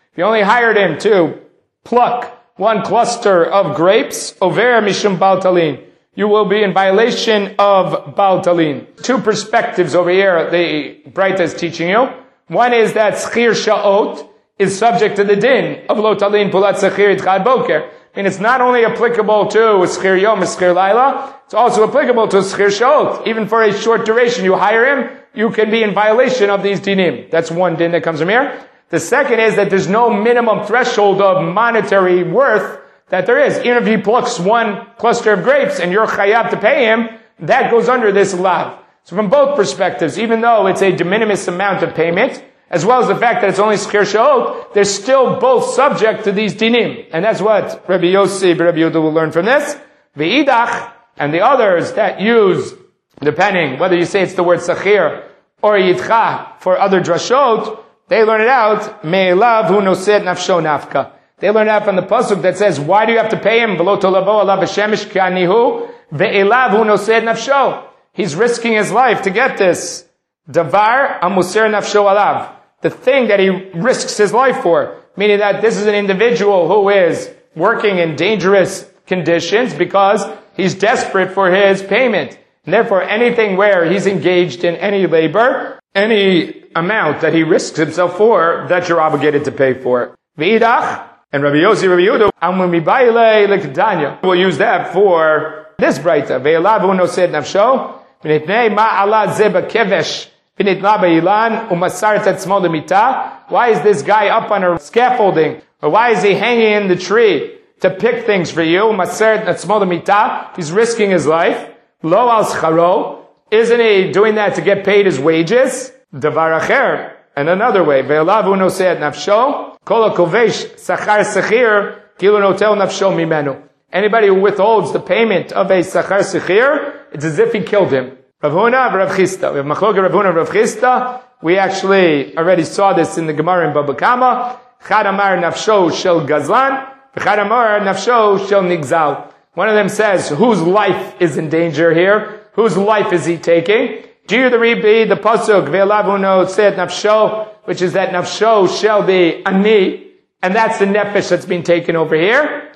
If you only hired him to pluck one cluster of grapes, over mishum baltalin, you will be in violation of baltalin. Two perspectives over here the Braita is teaching you. One is that schir sha'ot is subject to the din of lo talin pulat schir itchad boker. I mean, it's not only applicable to schir yom and schir laila, it's also applicable to schir sha'ot. Even for a short duration, you hire him, you can be in violation of these dinim. That's one din that comes from here. The second is that there's no minimum threshold of monetary worth that there is. Even if he plucks one cluster of grapes and you're chayav to pay him, that goes under this lav. So from both perspectives, even though it's a de minimis amount of payment, as well as the fact that it's only schir sha'ot, they're still both subject to these dinim. And that's what Rabbi Yossi, Rabbi Yehuda will learn from this. V'idach, and the others that use, depending whether you say it's the word sachir or yitcha for other drashot, they learn it out, me'elav hu nosed nafsho nafka. They learn it out from the pasuk that says, why do you have to pay him? V'lo tolavo alav hashemish k'anihu, ve'elav hu nosed nafsho. He's risking his life to get this. Davar amusir nafsho alav. The thing that he risks his life for. Meaning that this is an individual who is working in dangerous conditions because he's desperate for his payment. And therefore anything where he's engaged in any labor, any amount that he risks himself for, that you're obligated to pay for. V'idach, and Rabbi Yossi, Rabbi Yehuda, amumibayle l'kedanya. We'll use that for this Braita. Ve'elav hu nosed nafsho, v'nitnei ma'ala ze b'kevesh, v'nitla be'ilan, u'masar tatzmo l'mita. Why is this guy up on a scaffolding? Or why is he hanging in the tree to pick things for you? U'masar tatzmo l'mita. He's risking his life. Lo al scharo. Isn't he doing that to get paid his wages? Davar acher. And another way. Ve'elav hu nosed nafsho, kol hakovesh sachar sechir, kilu notel nafsho mimenu. Anybody who withholds the payment of a sachar sechir, it's as if he killed him. Rav Huna, Rav Chisda. We have machloket Rav Huna, Rav Chisda. We actually already saw this in the Gemara in Baba Kama. Chad amar nafsho shel gazlan, v'chad amar nafsho shel nigzal. One of them says, whose life is in danger here? Whose life is he taking? Do you read the pasuk ve'elav hu nosed nafsho, which is that nafsho shel the ani, and that's the nefesh that's being taken over here?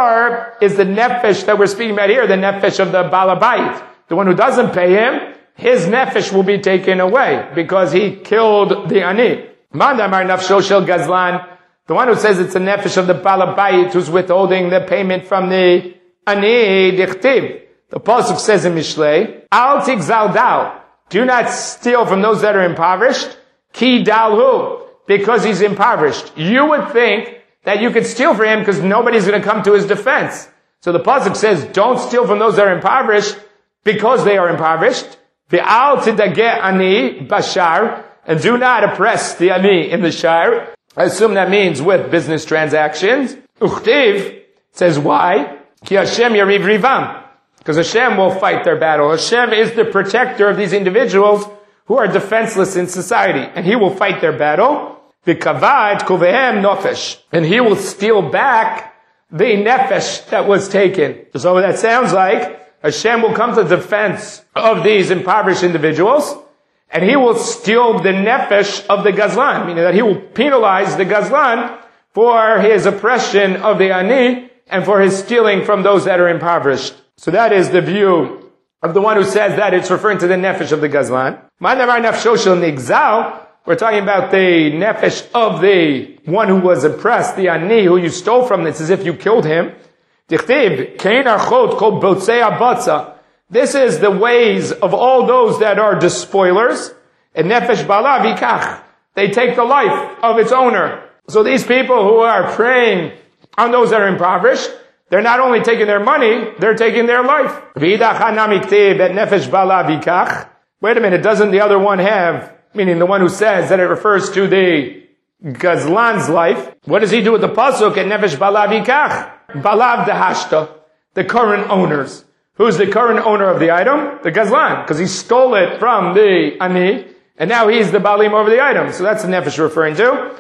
Or is the nefesh that we're speaking about here the nefesh of the balabait, the one who doesn't pay him? His nefesh will be taken away because he killed the ani. Mandamar nafsho shel gazlan, the one who says it's the nefesh of the balabait who's withholding the payment from the ani dichtiv. The pasuk says in Mishlei, Al tigzal dal, do not steal from those that are impoverished. Ki dalhu, because he's impoverished. You would think that you could steal from him because nobody's going to come to his defense. So the pasuk says, don't steal from those that are impoverished because they are impoverished. Ve'al tidageh ani bashar, and do not oppress the ani in the shire. I assume that means with business transactions. Uchtiv says why? Ki Hashem yariv rivam. Because Hashem will fight their battle. Hashem is the protector of these individuals who are defenseless in society. And He will fight their battle. V'kavad kuvehem nofesh. And He will steal back the nefesh that was taken. So that sounds like Hashem will come to the defense of these impoverished individuals. And He will steal the nefesh of the gazlan. Meaning that He will penalize the gazlan for his oppression of the ani and for his stealing from those that are impoverished. So that is the view of the one who says that it's referring to the nefesh of the gazlan. We're talking about the nefesh of the one who was oppressed, the ani, who you stole from. It's as if you killed him. This is the ways of all those that are despoilers. And nefesh bala vikach. They take the life of its owner. So these people who are preying on those that are impoverished, they're not only taking their money, they're taking their life. Wait a minute, doesn't the other one have, meaning the one who says that it refers to the gazlan's life? What does he do with the pasuk at nefesh bala vikach? Balav dehashta, the current owners. Who's the current owner of the item? The gazlan, because he stole it from the ani, and now he's the balim over the item. So that's the nefesh referring to.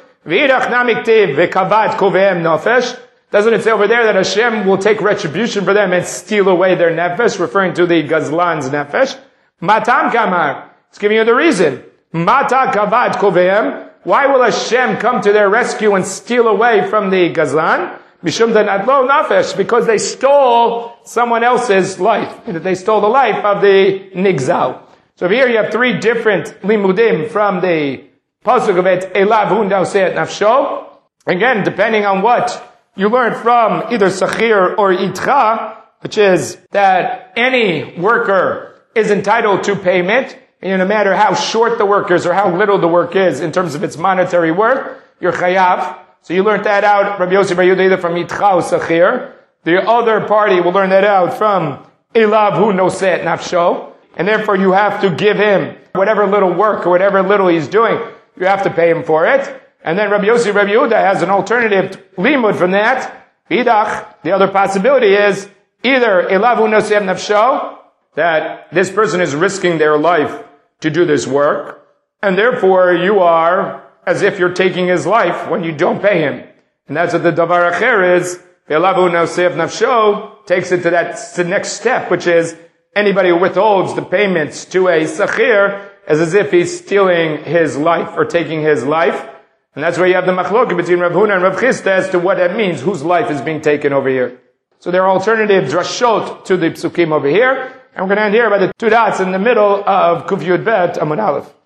Doesn't it say over there that Hashem will take retribution for them and steal away their nefesh, referring to the gazlan's nefesh? Matam kamar. It's giving you the reason. Mata kavad kovehem. Why will Hashem come to their rescue and steal away from the Gazlan? Mishum denatlo nafesh, because they stole someone else's life. They stole the life of the Nigzal. So here you have three different limudim from the pasuk of it, Elav hu noseh et nafsho. Again, depending on what you learn from either Sachir or Itcha, which is that any worker is entitled to payment, and no matter how short the work is or how little the work is in terms of its monetary worth, you're chayav. So you learned that out, Rabbi Yossi Bar Yehuda, either from Itcha or Sachir. The other party will learn that out from Elav hu noseh et nafsho, and therefore you have to give him whatever little work or whatever little he's doing, you have to pay him for it. And then Rabbi Yossi Bar Yehuda has an alternative limud from that. Bidach, the other possibility is either Elav hu noseh et nafsho, that this person is risking their life to do this work, and therefore you are as if you're taking his life when you don't pay him. And that's what the davar acher is. Elav hu noseh et nafsho takes it to that the next step, which is anybody who withholds the payments to a sachir is as if he's stealing his life or taking his life. And that's where you have the machlokah between Rav Huna and Rav Chisda as to what that means, whose life is being taken over here. So there are alternative drashot to the psukim over here. And we're going to end here by the two dots in the middle of Kuf Yud Bet Amud Aleph.